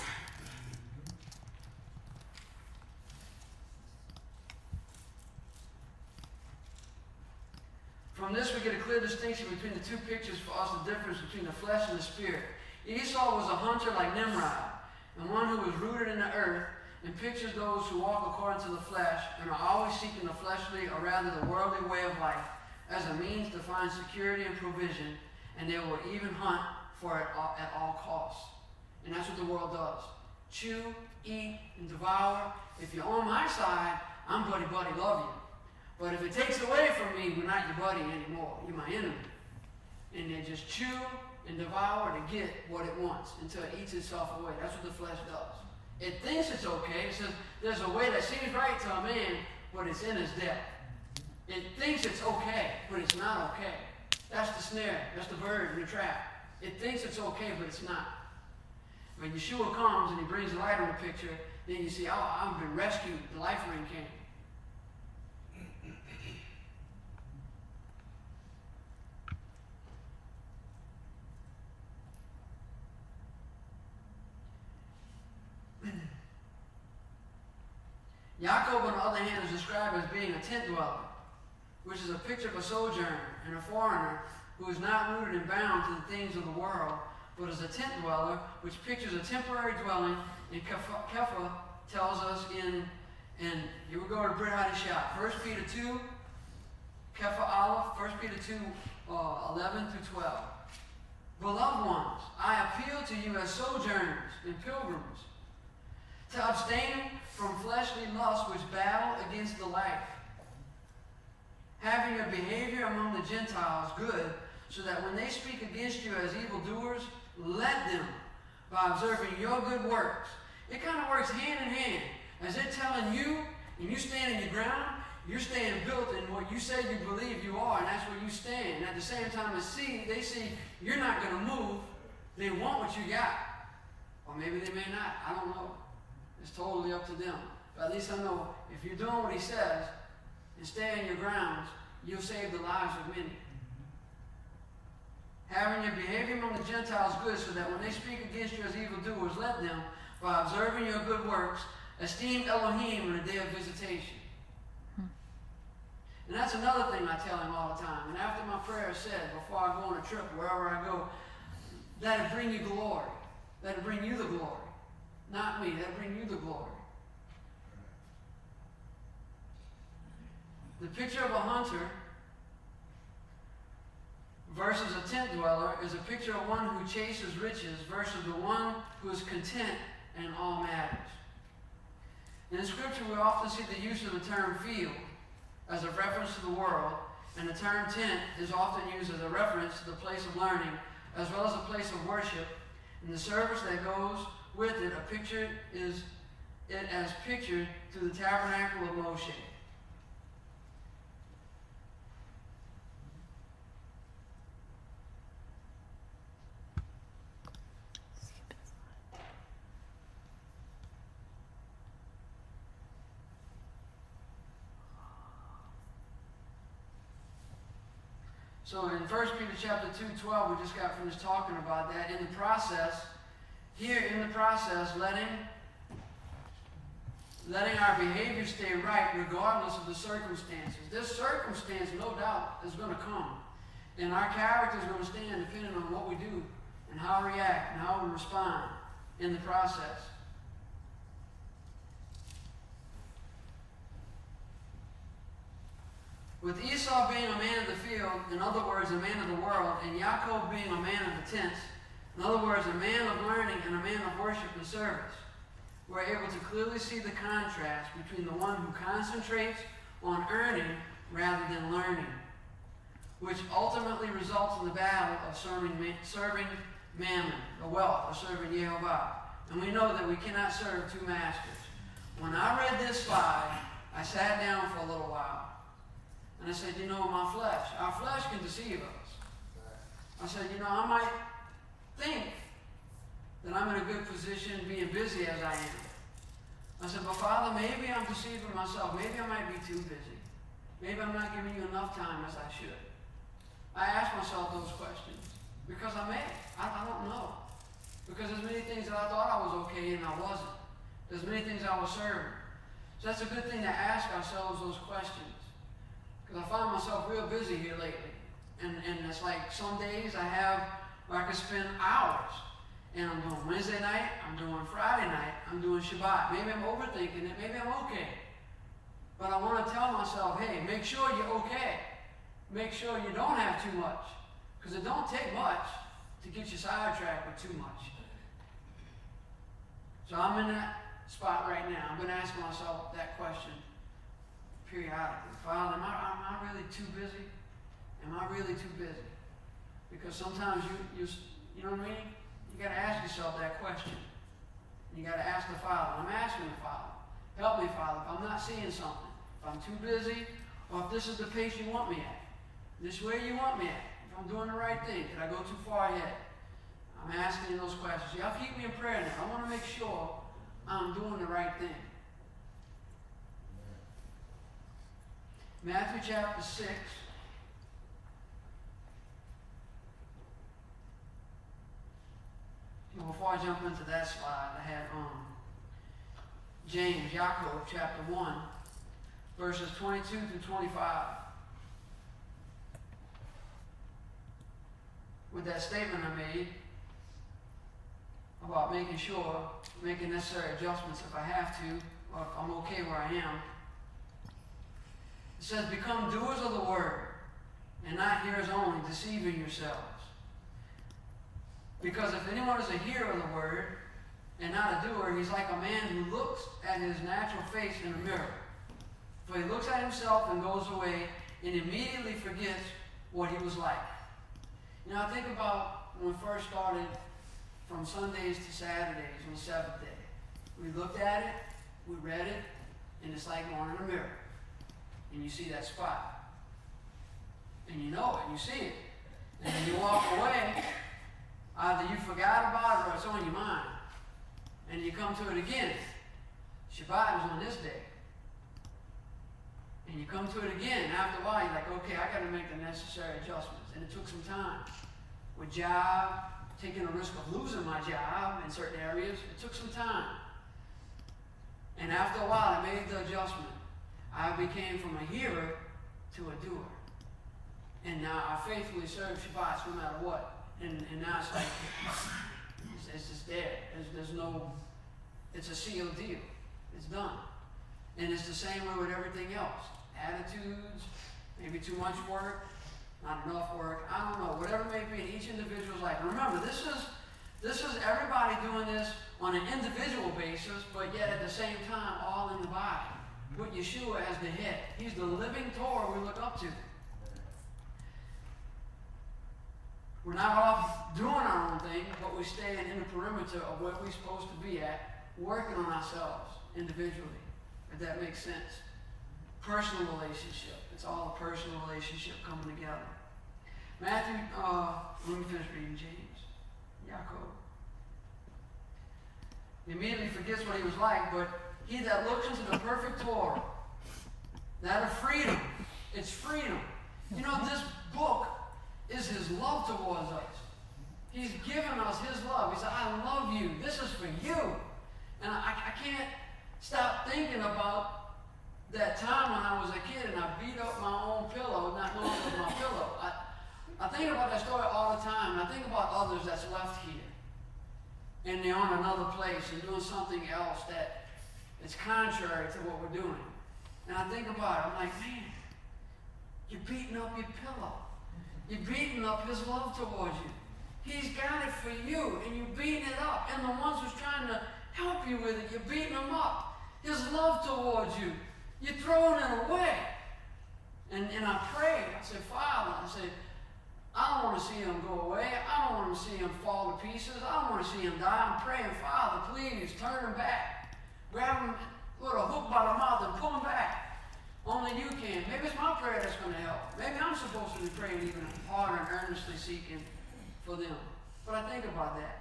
From this we get a clear distinction between the two pictures for us, the difference between the flesh and the spirit. Esau was a hunter like Nimrod, and one who was rooted in the earth, and pictures those who walk according to the flesh and are always seeking the fleshly, or rather the worldly way of life, as a means to find security and provision, and they will even hunt for it at all costs. And that's what the world does. Chew, eat, and devour. If you're on my side, I'm buddy-buddy, love you. But if it takes away from me, we're not your buddy anymore. You're my enemy. And they just chew and devour to get what it wants until it eats itself away. That's what the flesh does. It thinks it's okay. It says there's a way that seems right to a man, but it's in his death. It thinks it's okay, but it's not okay. That's the snare. That's the bird in the trap. It thinks it's okay, but it's not. When Yeshua comes and he brings the light on the picture, then you see, oh, I've been rescued. The life ring came. Yaakov, on the other hand, is described as being a tent dweller, which is a picture of a sojourner and a foreigner who is not rooted and bound to the things of the world, but is a tent dweller, which pictures a temporary dwelling. And Kepha tells us in here we go to Brit Hadashah, 1 Peter 2, Kepha Aleph, 1 Peter 2, 11 through 12. Beloved ones, I appeal to you as sojourners and pilgrims, to abstain from fleshly lusts which battle against the life, having your behavior among the Gentiles good, so that when they speak against you as evildoers, let them, by observing your good works. It kind of works hand in hand. As they're telling you, and you stand in your ground, you're staying built in what you say you believe you are, and that's where you stand. And at the same time, they see you're not going to move. They want what you got. Or maybe they may not. I don't know. It's totally up to them. But at least I know if you're doing what he says and stay in your grounds, you'll save the lives of many. Having your behavior among the Gentiles good, so that when they speak against you as evildoers, let them, by observing your good works, esteem Elohim in the day of visitation. And that's another thing I tell him all the time. And after my prayer is said, before I go on a trip, wherever I go, let it bring you glory. Let it bring you the glory. Not me. Let it bring you the glory. The picture of a hunter versus a tent dweller is a picture of one who chases riches versus the one who is content in all matters. In the scripture, we often see the use of the term field. as a reference to the world, and the term tent is often used as a reference to the place of learning, as well as a place of worship. And the service that goes with it, a picture is it as pictured through the tabernacle of Moshe. So in 1 Peter chapter 2:12, we just got finished talking about that. In the process, letting our behavior stay right regardless of the circumstances. This circumstance, no doubt, is going to come. And our character is going to stand depending on what we do and how we react and how we respond in the process. With Esau being a man of the field, in other words, a man of the world, and Yaakov being a man of the tents, in other words, a man of learning and a man of worship and service, we're able to clearly see the contrast between the one who concentrates on earning rather than learning, which ultimately results in the battle of serving mammon, the wealth of serving Yehovah. And we know that we cannot serve two masters. When I read this slide, I sat down for a little while. And I said, our flesh can deceive us. I said, I might think that I'm in a good position being busy as I am. I said, but Father, maybe I'm deceiving myself. Maybe I might be too busy. Maybe I'm not giving you enough time as I should. I asked myself those questions because I may. I don't know. Because there's many things that I thought I was okay and I wasn't. There's many things I was serving. So that's a good thing to ask ourselves those questions. Because I find myself real busy here lately. And it's like some days I have where I can spend hours. And I'm doing Wednesday night, I'm doing Friday night, I'm doing Shabbat. Maybe I'm overthinking it, maybe I'm okay. But I want to tell myself, hey, make sure you're okay. Make sure you don't have too much. Because it don't take much to get you sidetracked with too much. So I'm in that spot right now. I'm going to ask myself that question periodically. Father, am I really too busy? Am I really too busy? Because sometimes you know what I mean? You got to ask yourself that question. You got to ask the Father. I'm asking the Father. Help me, Father, if I'm not seeing something. If I'm too busy, or if this is the pace you want me at. This way you want me at. If I'm doing the right thing. Did I go too far ahead? I'm asking those questions. Y'all keep me in prayer now. I want to make sure I'm doing the right thing. Matthew chapter 6. Before I jump into that slide, I had James, Yaakov, chapter 1, verses 22 through 25. With that statement I made about making necessary adjustments if I have to, or if I'm okay where I am. It says, become doers of the word, and not hearers only, deceiving yourselves. Because if anyone is a hearer of the word and not a doer, he's like a man who looks at his natural face in a mirror. For he looks at himself and goes away and immediately forgets what he was like. I think about when we first started from Sundays to Saturdays on the seventh day. We looked at it, we read it, and it's like going in a mirror. And you see that spot. And you know it, you see it. And then you walk away. Either you forgot about it or it's on your mind. And you come to it again. Shabbat is on this day. And you come to it again. After a while, you're like, okay, I got to make the necessary adjustments. And it took some time. With job, taking the risk of losing my job in certain areas, it took some time. And after a while, I made the adjustment. I became from a hearer to a doer. And now I faithfully serve Shabbats no matter what. And now it's like, it's just there. There's no, it's a sealed deal. It's done. And it's the same way with everything else. Attitudes, maybe too much work, not enough work, I don't know, whatever it may be in each individual's life. And remember, this is everybody doing this on an individual basis, but yet at the same time, all in the body. with Yeshua as the head. He's the living Torah we look up to. We're not off doing our own thing, but we stay in the perimeter of where we're supposed to be at, working on ourselves individually, if that makes sense. Personal relationship. It's all a personal relationship coming together. Matthew, let me finish reading James. Yaakov. He immediately forgets what he was like, but he that looks into the perfect Torah, that of freedom, it's freedom. You know, this book is his love towards us. He's given us his love. He said, I love you. This is for you. And I can't stop thinking about that time when I was a kid and I beat up my own pillow, not knowing it was my pillow. I think about that story all the time. And I think about others that's left here. And they're on another place and doing something else that is contrary to what we're doing. And I think about it. I'm like, man, you're beating up your pillow. You're beating up his love towards you. He's got it for you, and you're beating it up. And the ones who's trying to help you with it, you're beating them up. His love towards you, you're throwing it away. And I pray. I say, Father, I don't want to see him go away. I don't want to see him fall to pieces. I don't want to see him die. I'm praying, Father, please turn him back. Grab him with a hook by the mouth and pull him back. Only you can. Maybe it's my prayer that's going to help. Maybe I'm supposed to be praying even harder and earnestly seeking for them. But I think about that.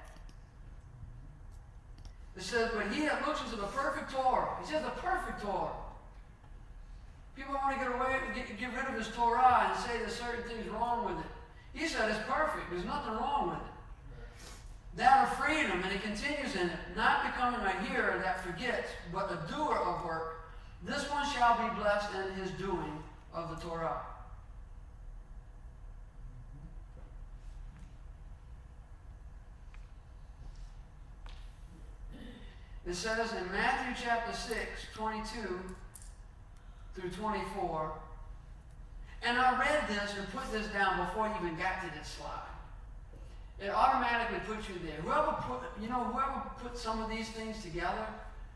It says, but he that looks into the perfect Torah. He says the perfect Torah. People want to get away, get rid of his Torah and say there's certain things wrong with it. He said it's perfect. There's nothing wrong with it. That of freedom, and he continues in it, not becoming a hearer that forgets, but a doer of work. This one shall be blessed in his doing of the Torah. It says in Matthew chapter 6, 22 through 24, and I read this and put this down before you even got to this slide. It automatically puts you there. Whoever put some of these things together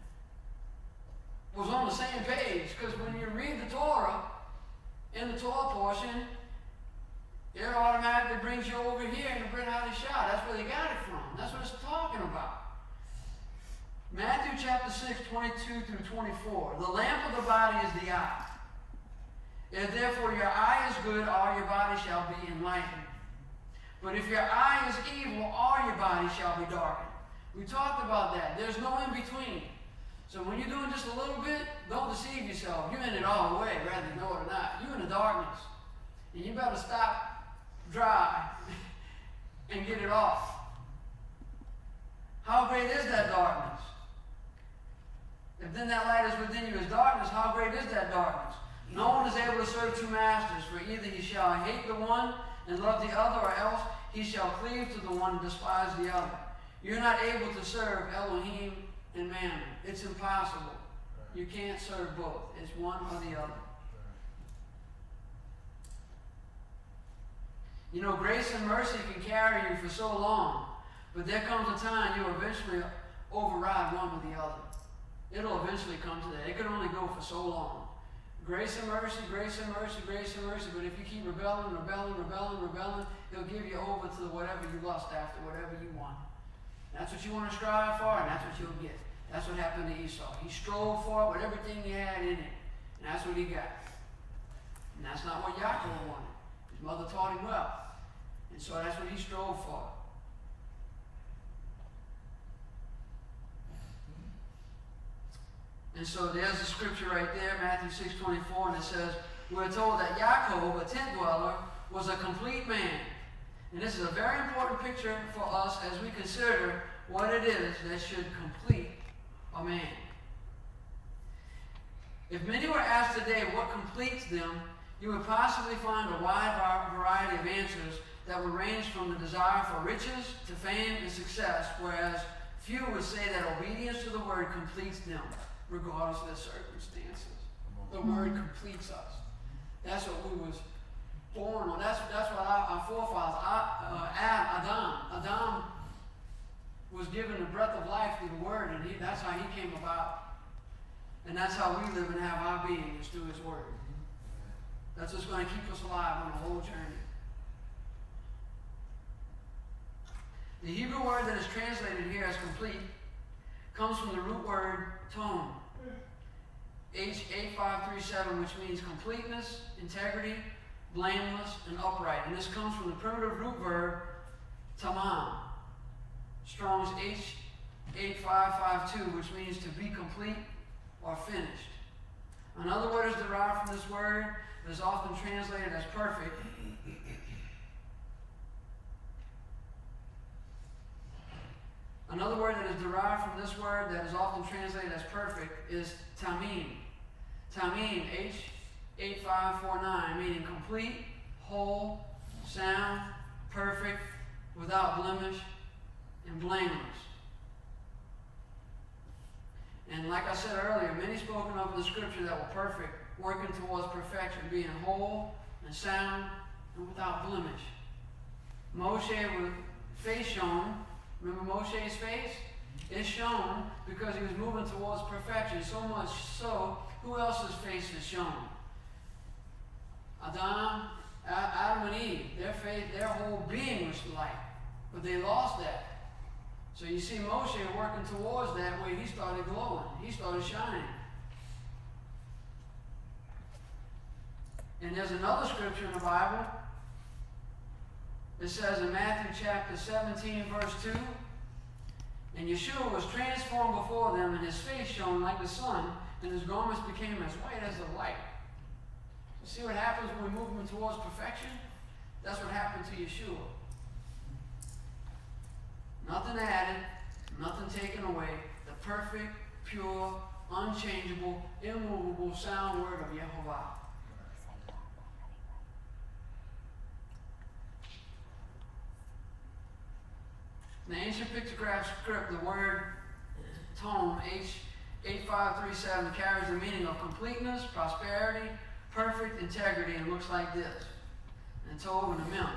was on the same page, because when you read the Torah, in the Torah portion, it automatically brings you over here in the Brit Hadashah. That's where they got it from. That's what it's talking about. Matthew chapter 6, 22 through 24. The lamp of the body is the eye. If therefore your eye is good, all your body shall be enlightened. But if your eye is evil, all your body shall be darkened. We talked about that. There's no in between. So when you're doing just a little bit, don't deceive yourself. You're in it all the way, whether you know it or not. You're in the darkness. And you better stop dry and get it off. How great is that darkness? If then that light is within you is darkness, how great is that darkness? No one is able to serve two masters, for either he shall hate the one and love the other, or else he shall cleave to the one and despise the other. You're not able to serve Elohim and Mammon. It's impossible. You can't serve both. It's one or the other. You know, grace and mercy can carry you for so long, but there comes a time you'll eventually override one with the other. It'll eventually come to that. It can only go for so long. Grace and mercy, grace and mercy, grace and mercy, but if you keep rebelling, he'll give you over to whatever you lust after, whatever you want. That's what you want to strive for, and that's what you'll get. That's what happened to Esau. He strove for it with everything he had in it, and that's what he got. And that's not what Yaakov wanted. His mother taught him well, and so that's what he strove for. And so there's the scripture right there, Matthew 6:24, and it says, we're told that Yaakov, a tent dweller, was a complete man. And this is a very important picture for us as we consider what it is that should complete a man. If many were asked today what completes them, you would possibly find a wide variety of answers that would range from the desire for riches to fame and success, whereas few would say that obedience to the word completes them, regardless of their circumstances. The word completes us. That's what we was born on. That's what our forefathers, Adam was given the breath of life through the word, and that's how he came about. And that's how we live and have our being, is through His Word. That's what's going to keep us alive on the whole journey. The Hebrew word that is translated here as complete comes from the root word tone, H8537, which means completeness, integrity, blameless, and upright. And this comes from the primitive root verb tamam, Strong's H8552, which means to be complete or finished. Another word is derived from this word that is often translated as perfect. Another word that is derived from this word that is often translated as perfect is tamim. Tamim, H8549, meaning complete, whole, sound, perfect, without blemish, and blameless. And like I said earlier, many spoken of in the scripture that were perfect, working towards perfection, being whole and sound and without blemish. Moshe with face shown. Remember Moshe's face? It's shown because he was moving towards perfection. So much so, who else's face is shown? Adam and Eve, their face, their whole being was light. But they lost that. So you see Moshe working towards that where he started glowing. He started shining. And there's another scripture in the Bible. It says in Matthew chapter 17, verse 2, and Yeshua was transformed before them, and his face shone like the sun, and his garments became as white as the light. You see what happens when we're moving towards perfection? That's what happened to Yeshua. Nothing added, nothing taken away. The perfect, pure, unchangeable, immovable sound word of Yehovah. In the ancient pictograph script, the word tome, H8537, carries the meaning of completeness, prosperity, perfect integrity, and looks like this. And Tov and the Mem.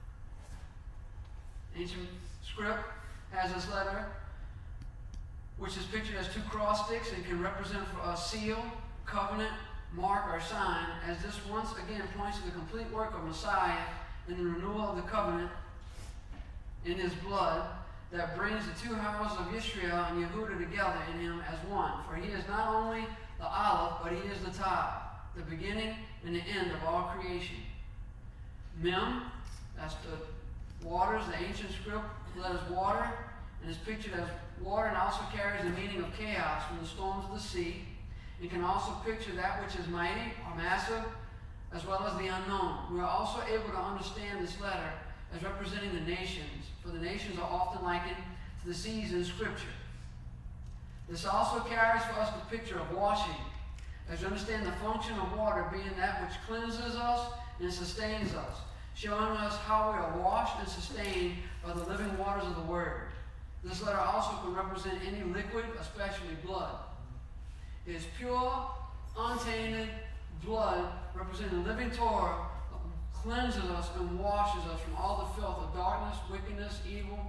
Ancient script has this letter, which is pictured as two cross sticks and can represent a seal, covenant, mark, or sign, as this once again points to the complete work of Messiah in the renewal of the covenant in his blood that brings the two houses of Israel and Yehuda together in him as one. For he is not only the Aleph, but he is the Tav, the beginning and the end of all creation. Mem, that's the waters, the ancient script letters water, and is pictured as water, and also carries the meaning of chaos from the storms of the sea. It can also picture that which is mighty or massive, as well as the unknown. We are also able to understand this letter as representing the nations, for the nations are often likened to the seas in Scripture. This also carries for us the picture of washing, as you understand the function of water being that which cleanses us and sustains us, showing us how we are washed and sustained by the living waters of the Word. This letter also can represent any liquid, especially blood. It is pure, untainted blood representing the living Torah, cleanses us and washes us from all the filth of darkness, wickedness, evil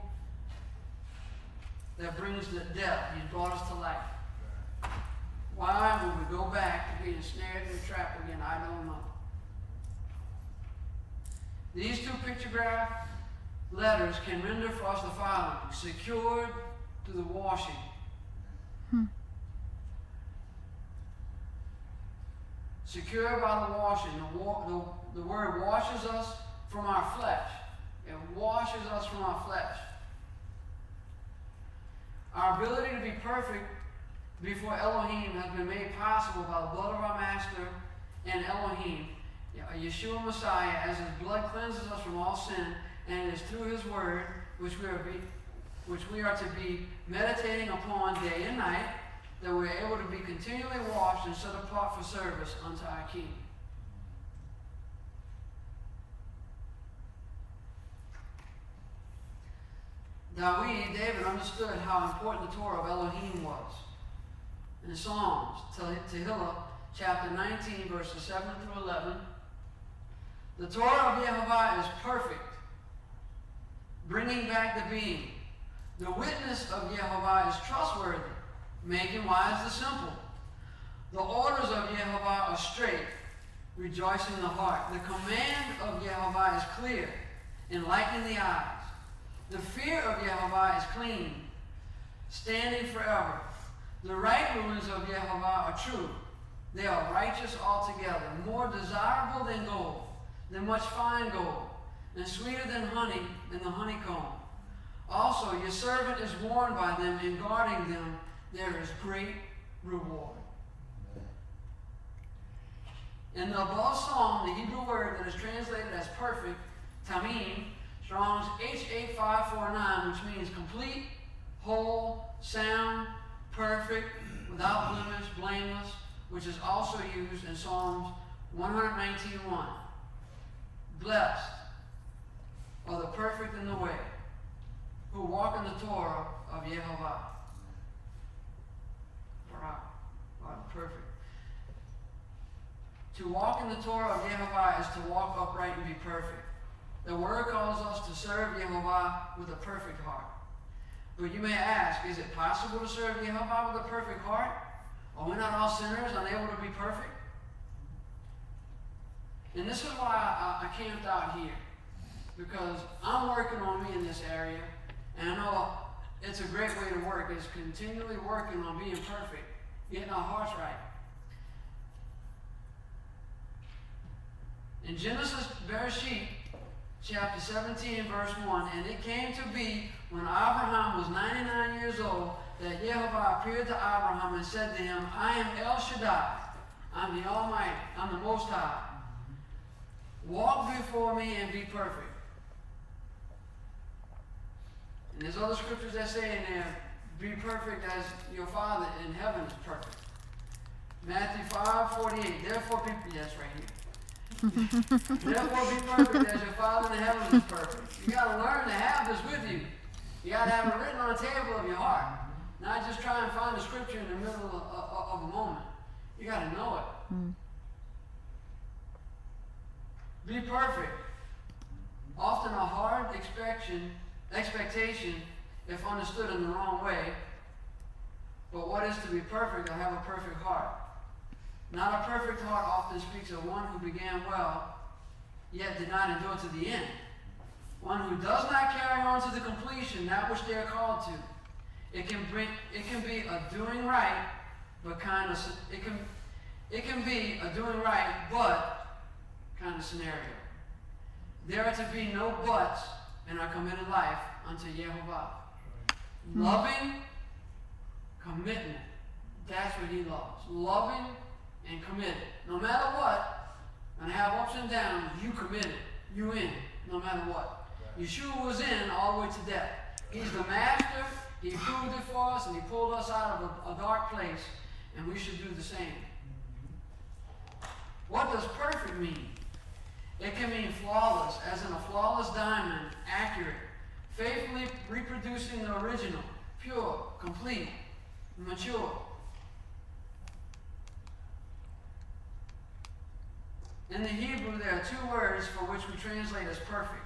that brings the death. He's brought us to life. Why would we go back to being ensnared in the trap again? I don't know. These two pictograph letters can render for us the following: secured through the washing. Secured by the washing. The word washes us from our flesh. It washes us from our flesh. Our ability to be perfect before Elohim has been made possible by the blood of our Master and Elohim, Yeshua Messiah, as his blood cleanses us from all sin, and it is through his word which we are to be meditating upon day and night, that we are able to be continually washed and set apart for service unto our King. David understood how important the Torah of Elohim was. In Psalms, Tehillah, chapter 19, verses 7 through 11, the Torah of Yehovah is perfect, bringing back the being. The witness of Yehovah is trustworthy, making wise the simple. The orders of Yehovah are straight, rejoicing the heart. The command of Yehovah is clear, enlightening the eyes. The fear of Yehovah is clean, standing forever. The right rulings of Yehovah are true. They are righteous altogether, more desirable than gold, than much fine gold, and sweeter than honey in the honeycomb. Also, your servant is warned by them. In guarding them, there is great reward. In the above psalm, the Hebrew word that is translated as perfect, tamim, Strong's H8549, which means complete, whole, sound, perfect, without blemish, blameless, which is also used in Psalms 119:1. Blessed are the perfect in the way, who walk in the Torah of Yehovah. Perfect. To walk in the Torah of Yehovah is to walk upright and be perfect. The word calls us to serve Yehovah with a perfect heart. But you may ask, is it possible to serve Yehovah with a perfect heart? Are we not all sinners, unable to be perfect? And this is why I camped out here. Because I'm working on me in this area, and I know it's a great way to work, is continually working on being perfect, getting our hearts right. In Genesis, Bereshit, chapter 17, verse 1, and it came to be when Abraham was 99 years old that Yehovah appeared to Abraham and said to him, I am El Shaddai, I'm the Almighty, I'm the Most High. Walk before me and be perfect. And there's other scriptures that say in there, be perfect as your Father in heaven is perfect. Matthew 5:48, therefore be, that's right here. Therefore be perfect as your Father in heaven is perfect. You got to learn to have this with you. You got to have it written on the table of your heart. Not just try and find a scripture in the middle of a moment. You got to know it. Be perfect. Often a hard expectation if understood in the wrong way. But what is to be perfect or have a perfect heart? Not a perfect heart often speaks of one who began well, yet did not endure to the end. One who does not carry on to the completion that which they are called to. It can be a doing right, but kind of it can be a doing right, but kind of scenario. There are to be no buts in our committed life unto Yehovah. Loving commitment. That's what he loves. Loving and committed. No matter what, and have ups and downs, you committed. You in, no matter what. Yeshua was in all the way to death. He's the master. He proved it for us, and he pulled us out of a dark place, and we should do the same. What does perfect mean? It can mean flawless, as in a flawless diamond, accurate, faithfully reproducing the original, pure, complete, mature. In the Hebrew, there are two words for which we translate as perfect.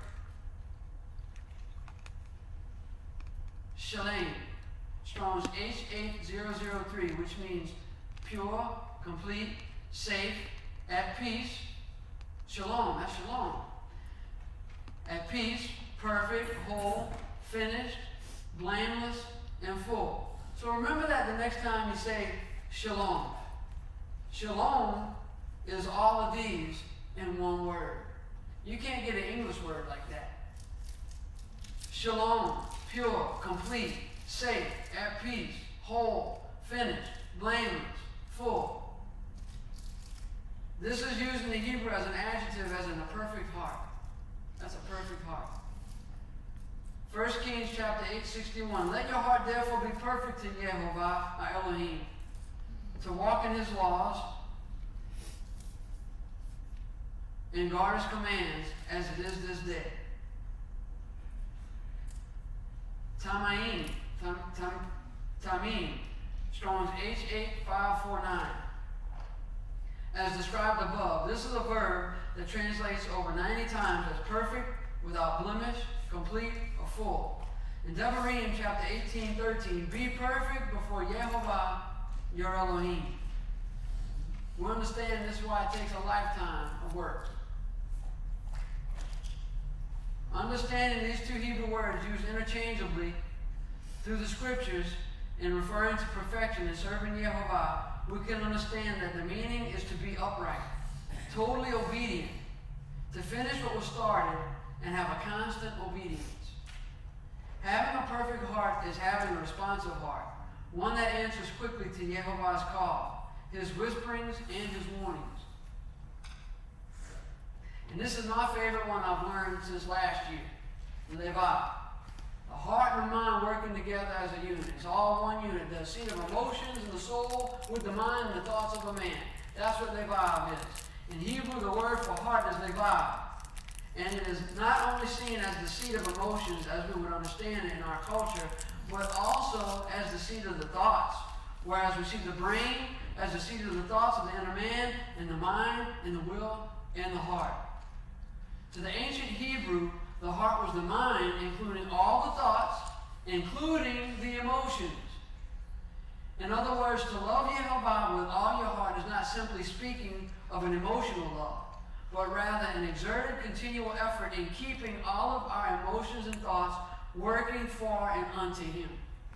Shalem, Strong's H8003, which means pure, complete, safe, at peace. Shalom, that's shalom. At peace, perfect, whole, finished, blameless, and full. So remember that the next time you say shalom. Shalom is all of these in one word. You can't get an English word like that. Shalom, pure, complete, safe, at peace, whole, finished, blameless, full. This is used in the Hebrew as an adjective, as in a perfect heart. That's a perfect heart. 1 Kings chapter 8:61. Let your heart therefore be perfect in Yehovah, our Elohim, to walk in his laws and guard his commands as it is this day. Tamim, Strong's H8549. As described above, this is a verb that translates over 90 times as perfect, without blemish, complete, or full. In Devarim chapter 18:13, be perfect before Yehovah, your Elohim. We understand this is why it takes a lifetime of work. Understanding these two Hebrew words used interchangeably through the scriptures in referring to perfection and serving Yehovah, we can understand that the meaning is to be upright, totally obedient, to finish what was started, and have a constant obedience. Having a perfect heart is having a responsive heart, one that answers quickly to Yehovah's call, his whisperings, and his warnings. And this is my favorite one I've learned since last year, Levah. The heart and the mind working together as a unit. It's all one unit. The seat of emotions and the soul with the mind and the thoughts of a man. That's what Levah is. In Hebrew, the word for heart is Levah. And it is not only seen as the seat of emotions as we would understand it in our culture, but also as the seat of the thoughts. Whereas we see the brain as the seat of the thoughts of the inner man, and the mind, and the will, and the heart. To the ancient Hebrew, the heart was the mind, including all the thoughts, including the emotions. In other words, to love Yehovah with all your heart is not simply speaking of an emotional love, but rather an exerted continual effort in keeping all of our emotions and thoughts working for and unto Him.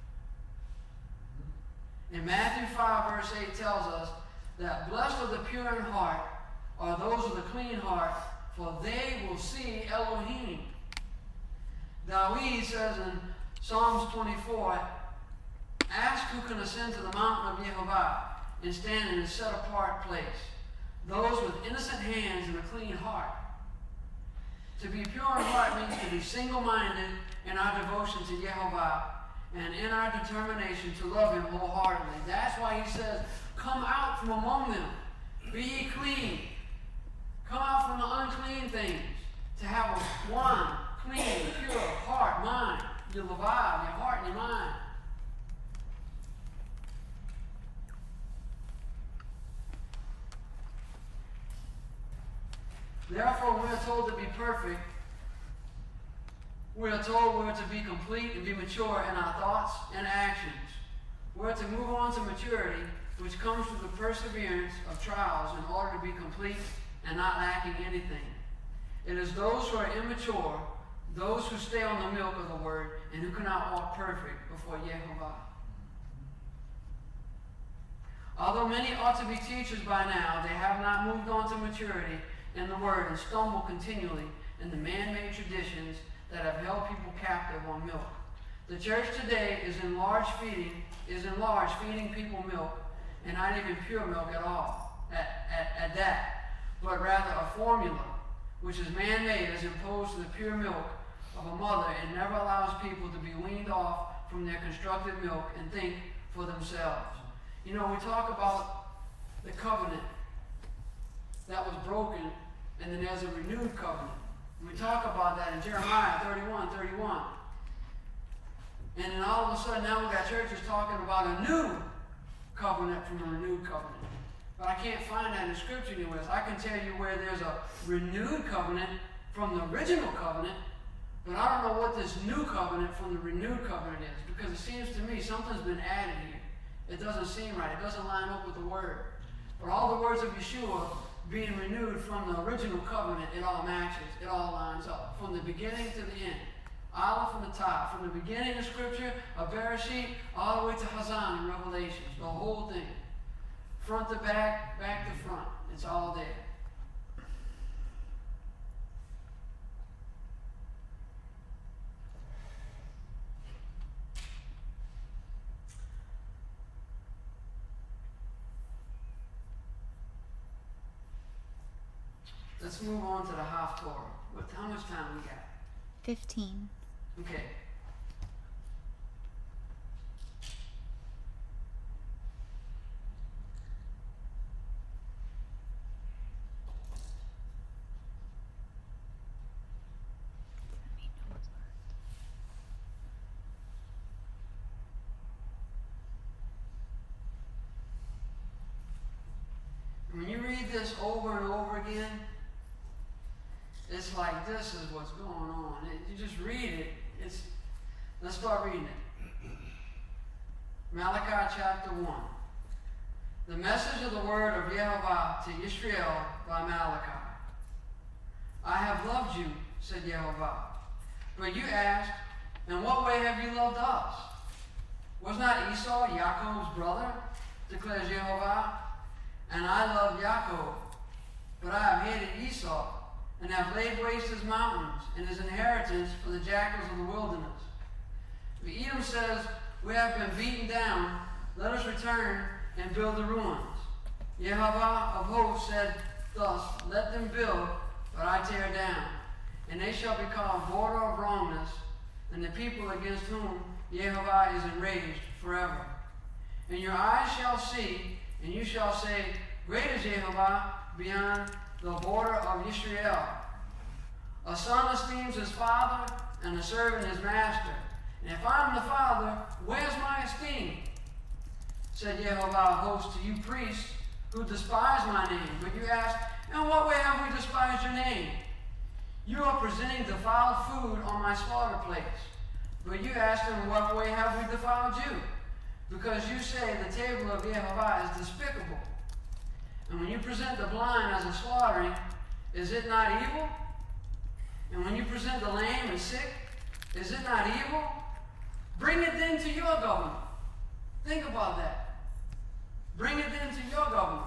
In Matthew 5, verse 8 tells us that blessed are the pure in heart, are those with a clean heart, for they will see Elohim. David says in Psalms 24, ask who can ascend to the mountain of Yehovah and stand in a set-apart place, those with innocent hands and a clean heart. To be pure in heart means to be single-minded in our devotion to Yehovah and in our determination to love Him wholeheartedly. That's why He says, come out from among them, be ye clean. Come out from the unclean things to have a one, clean, pure heart, mind, your levah, your heart and your mind. Therefore, we are told to be perfect. We are told we are to be complete and be mature in our thoughts and actions. We are to move on to maturity, which comes through the perseverance of trials in order to be complete and not lacking anything. It is those who are immature, those who stay on the milk of the word, and who cannot walk perfect before Yehovah. Although many ought to be teachers by now, they have not moved on to maturity in the word and stumble continually in the man-made traditions that have held people captive on milk. The church today is in large feeding people milk, and not even pure milk at all, at that, but rather a formula which is man-made as opposed to the pure milk of a mother, and never allows people to be weaned off from their constructed milk and think for themselves. You know, we talk about the covenant that was broken, and then there's a renewed covenant. We talk about that in Jeremiah 31:31. And then all of a sudden now we've got churches talking about a new covenant from a renewed covenant. But I can't find that in Scripture anywhere. I can tell you where there's a renewed covenant from the original covenant, but I don't know what this new covenant from the renewed covenant is, because it seems to me something's been added here. It doesn't seem right. It doesn't line up with the Word. But all the words of Yeshua being renewed from the original covenant, it all matches. It all lines up. From the beginning to the end. Aleph from the top. From the beginning of Scripture, of Bereshit, all the way to Hazan in Revelations. The whole thing. Front to back, back to front. It's all there. Let's move on to the Haftorah. How much time we got? 15. Okay. When you read this over and over again, it's like this is what's going on. You just read it. Let's start reading it. Malachi chapter 1. The message of the word of Yehovah to Israel by Malachi. I have loved you, said Yehovah. But you asked, in what way have you loved us? Was not Esau Jacob's brother, declares Yehovah? And I loved Jacob, but I have hated Esau, and have laid waste his mountains and his inheritance for the jackals of the wilderness. But Edom says, we have been beaten down, let us return and build the ruins. Yehovah of hosts said thus, let them build, but I tear down. And they shall be called border of wrongness, and the people against whom Yehovah is enraged forever. And your eyes shall see, and you shall say, great is Yehovah beyond the border of Israel. A son esteems his father, and a servant his master. And if I am the father, where's my esteem? Said Yehovah of hosts to you priests who despise my name. But you ask, in what way have we despised your name? You are presenting defiled food on my slaughter place. But you ask, in what way have we defiled you? Because you say the table of Yehovah is despicable. And when you present the blind as a slaughtering, is it not evil? And when you present the lame and sick, is it not evil? Bring it then to your government. Think about that. Bring it then to your government.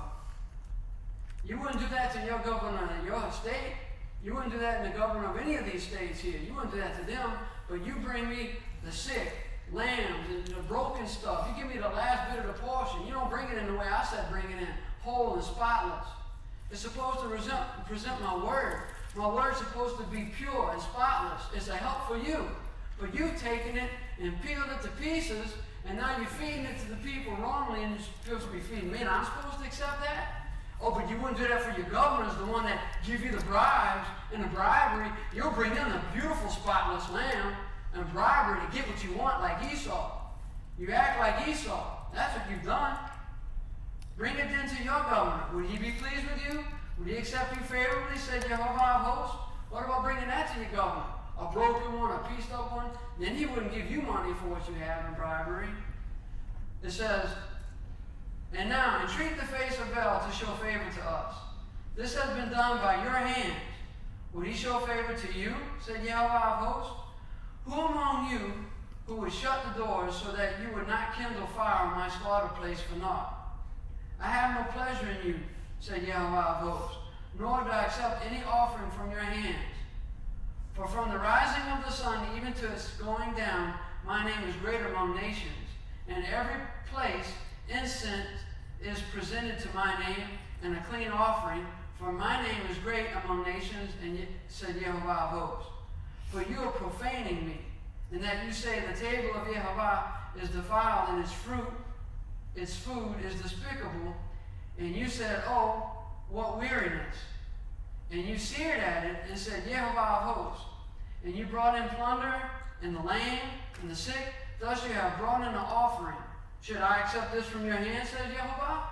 You wouldn't do that to your governor in your state. You wouldn't do that in the governor of any of these states here. You wouldn't do that to them. But you bring me the sick, lambs, and the broken stuff. You give me the last bit of the portion. You don't bring it in the way I said bring it in, whole and spotless. It's supposed to present my word. My word's supposed to be pure and spotless. It's a help for you. But you've taken it and peeled it to pieces, and now you're feeding it to the people wrongly, and you're supposed to be feeding me, and I'm supposed to accept that? Oh, but you wouldn't do that for your governors, the one that give you the bribes and the bribery. You'll bring in the beautiful spotless lamb and bribery to get what you want, like Esau. You act like Esau. That's what you've done. Bring it then to your governor. Would he be pleased with you? Would he accept you favorably, said Yehovah of hosts? What about bringing that to your governor? A broken one, a pieced up one? Then he wouldn't give you money for what you have in bribery. It says, and now entreat the face of Baal to show favor to us. This has been done by your hands. Would he show favor to you, said Yehovah of hosts? Who among you who would shut the doors so that you would not kindle fire on my slaughter place for naught? I have no pleasure in you, said Yehovah of hosts, nor do I accept any offering from your hands. For from the rising of the sun even to its going down, my name is great among nations, and every place incense is presented to my name, and a clean offering, for my name is great among nations, and said Yehovah of hosts. But you are profaning me, in that you say the table of Yehovah is defiled, and its food is despicable, and you said, oh, what weariness. And you seared at it and said, Yehovah of hosts. And you brought in plunder, and the lame, and the sick. Thus you have brought in an offering. Should I accept this from your hand, says Yehovah?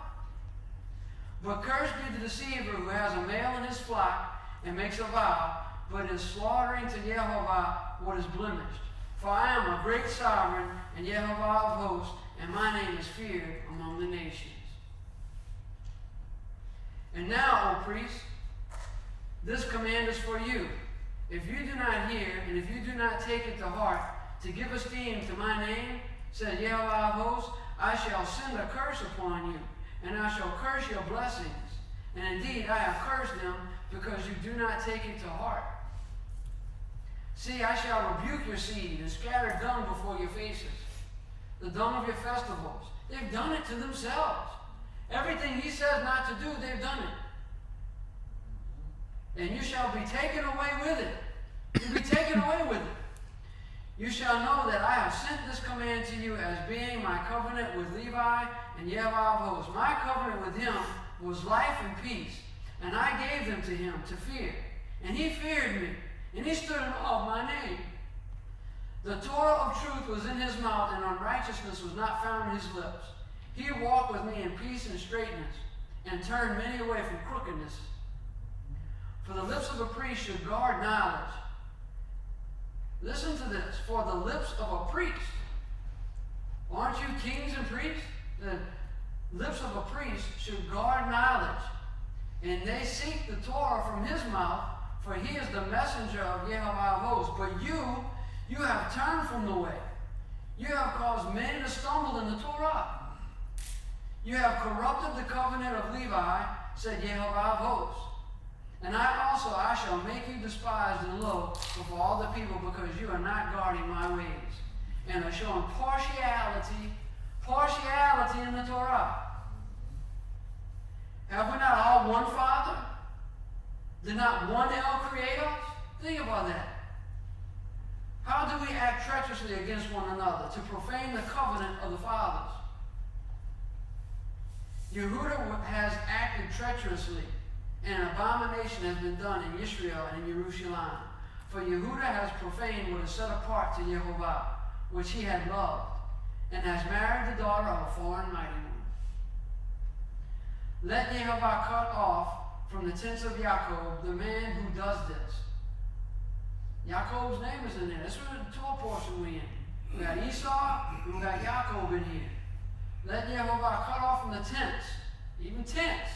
But cursed be the deceiver who has a male in his flock, and makes a vow, but is slaughtering to Yehovah what is blemished. For I am a great sovereign, and Yehovah of hosts, and my name is feared among the nations. And now, O priests, this command is for you. If you do not hear, and if you do not take it to heart, to give esteem to my name, said Yehovah of hosts, I shall send a curse upon you, and I shall curse your blessings. And indeed, I have cursed them, because you do not take it to heart. See, I shall rebuke your seed, and scatter dung before your faces, the dung of your festivals. They've done it to themselves. Everything he says not to do, they've done it. And you shall be taken away with it. You'll be taken away with it. You shall know that I have sent this command to you as being my covenant with Levi and Yehovah of hosts. My covenant with him was life and peace, and I gave them to him to fear. And he feared me, and he stood in awe of my name. The Torah of truth was in his mouth, and unrighteousness was not found in his lips. He walked with me in peace and straightness, and turned many away from crookedness. For the lips of a priest should guard knowledge. Listen to this. For the lips of a priest. Aren't you kings and priests? lips of a priest should guard knowledge, and they seek the Torah from his mouth, for he is the messenger of Yehovah of hosts. But you have turned from the way. You have caused many to stumble in the Torah. You have corrupted the covenant of Levi, said Yehovah of hosts. And I shall make you despised and low before all the people, because you are not guarding my ways, and are showing partiality in the Torah. Have we not all one Father? Did not one El create us? Think about that. How do we act treacherously against one another to profane the covenant of the fathers? Yehuda has acted treacherously, and an abomination has been done in Israel and in Jerusalem. For Yehuda has profaned what is set apart to Yehovah, which he had loved, and has married the daughter of a foreign mighty one. Let Yehovah cut off from the tents of Yaakov the man who does this. Yaakov's name is in there. This is the Torah portion we're in. We got Esau and we got Yaakov in here. Let Yehovah cut off from the tents, even tents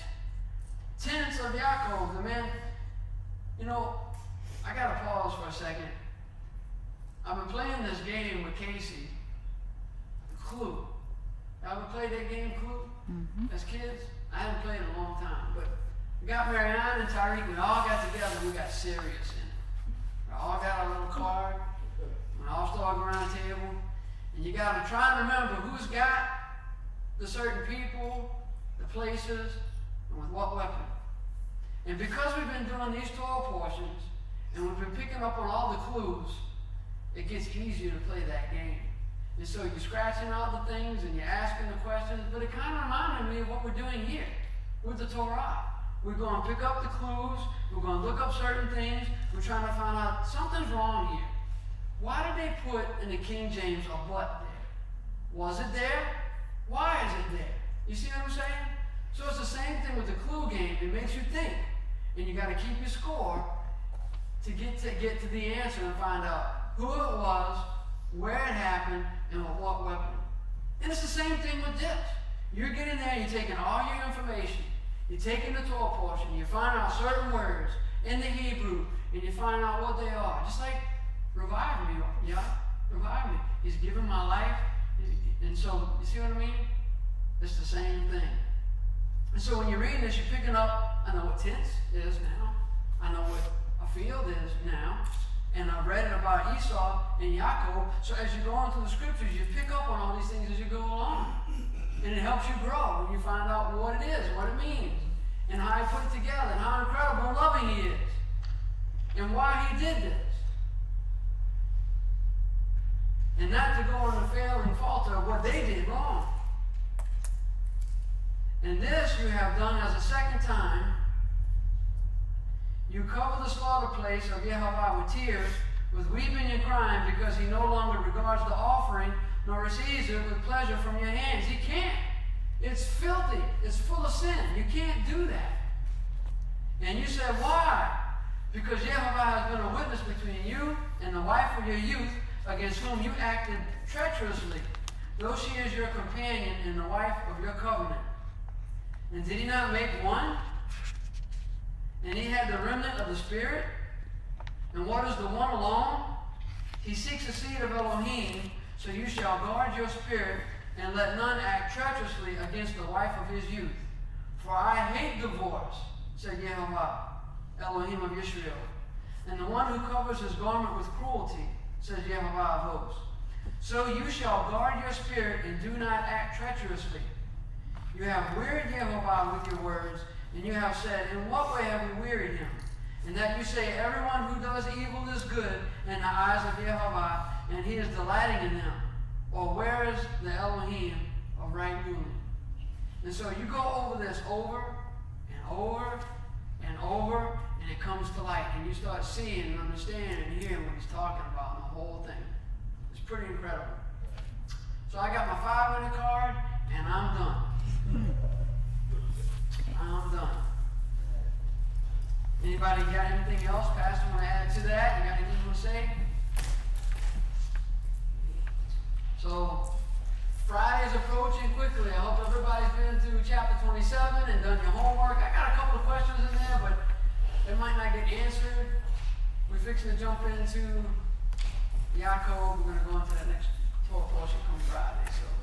of Yaakov, the man. You know, I got to pause for a second. I've been playing this game with Casey, Clue. Ever played that game, Clue? As kids? I haven't played in a long time, but we got Marianne and Tyreek, we all got together, we got serious in it. We all got a little card, we all started around the table, and you got to try and remember who's got the certain people, the places, and with what weapon. And because we've been doing these Torah portions, and we've been picking up on all the clues, it gets easier to play that game. And so you're scratching out the things and you're asking the questions, but it kind of reminded me of what we're doing here with the Torah. We're going to pick up the clues, we're going to look up certain things, we're trying to find out something's wrong here. Why did they put in the King James a but there? Was it there? Why is it there? You see what I'm saying? So it's the same thing with the clue game. It makes you think, and you got to keep your score to get to the answer and find out who it was, where it happened, and with what weapon. And it's the same thing with this. You're getting there, you're taking all your information, you're taking the Torah portion, you find out certain words in the Hebrew, and you find out what they are. Just like revive me, yeah? Revive me. He's given my life. And so, you see what I mean? It's the same thing. And so when you're reading this, you're picking up, I know what tents is now. I know what a field is now. And I've read it about Esau and Yaakov. So as you go on through the scriptures, you pick up on all these things as you go along. And it helps you grow when you find out what it is, what it means, and how he put it together, and how incredible and loving he is, and why he did this. And not to go on the fail and falter of what they did wrong. And this you have done as a second time. You cover the slaughter place of Yehovah with tears, with weeping and crying, because he no longer regards the offering, nor receives it with pleasure from your hands. He can't. It's filthy. It's full of sin. You can't do that. And you say, why? Because Yehovah has been a witness between you and the wife of your youth, against whom you acted treacherously, though she is your companion and the wife of your covenant. And did he not make one? And he had the remnant of the Spirit. And what is the one alone? He seeks the seed of Elohim, so you shall guard your spirit, and let none act treacherously against the wife of his youth. For I hate divorce, said Yehovah, Elohim of Israel. And the one who covers his garment with cruelty, says Yehovah of hosts. So you shall guard your spirit, and do not act treacherously. You have wearied Yehovah with your words, and you have said, in what way have we wearied him? And that you say, everyone who does evil is good in the eyes of Yehovah, and he is delighting in them. Or where is the Elohim of right ruling? And so you go over this over and over and over, and it comes to light, and you start seeing and understanding and hearing what he's talking about in the whole thing. It's pretty incredible. So I got my 5-minute card, and I'm done. I'm done. Anybody got anything else? Pastor, want to add to that? You got anything you want to say? So, Fridays are approaching quickly. I hope everybody's been through chapter 27 and done your homework. I got a couple of questions in there, but it might not get answered. We're fixing to jump into Yaakov. We're going to go into that next Torah portion come Friday. So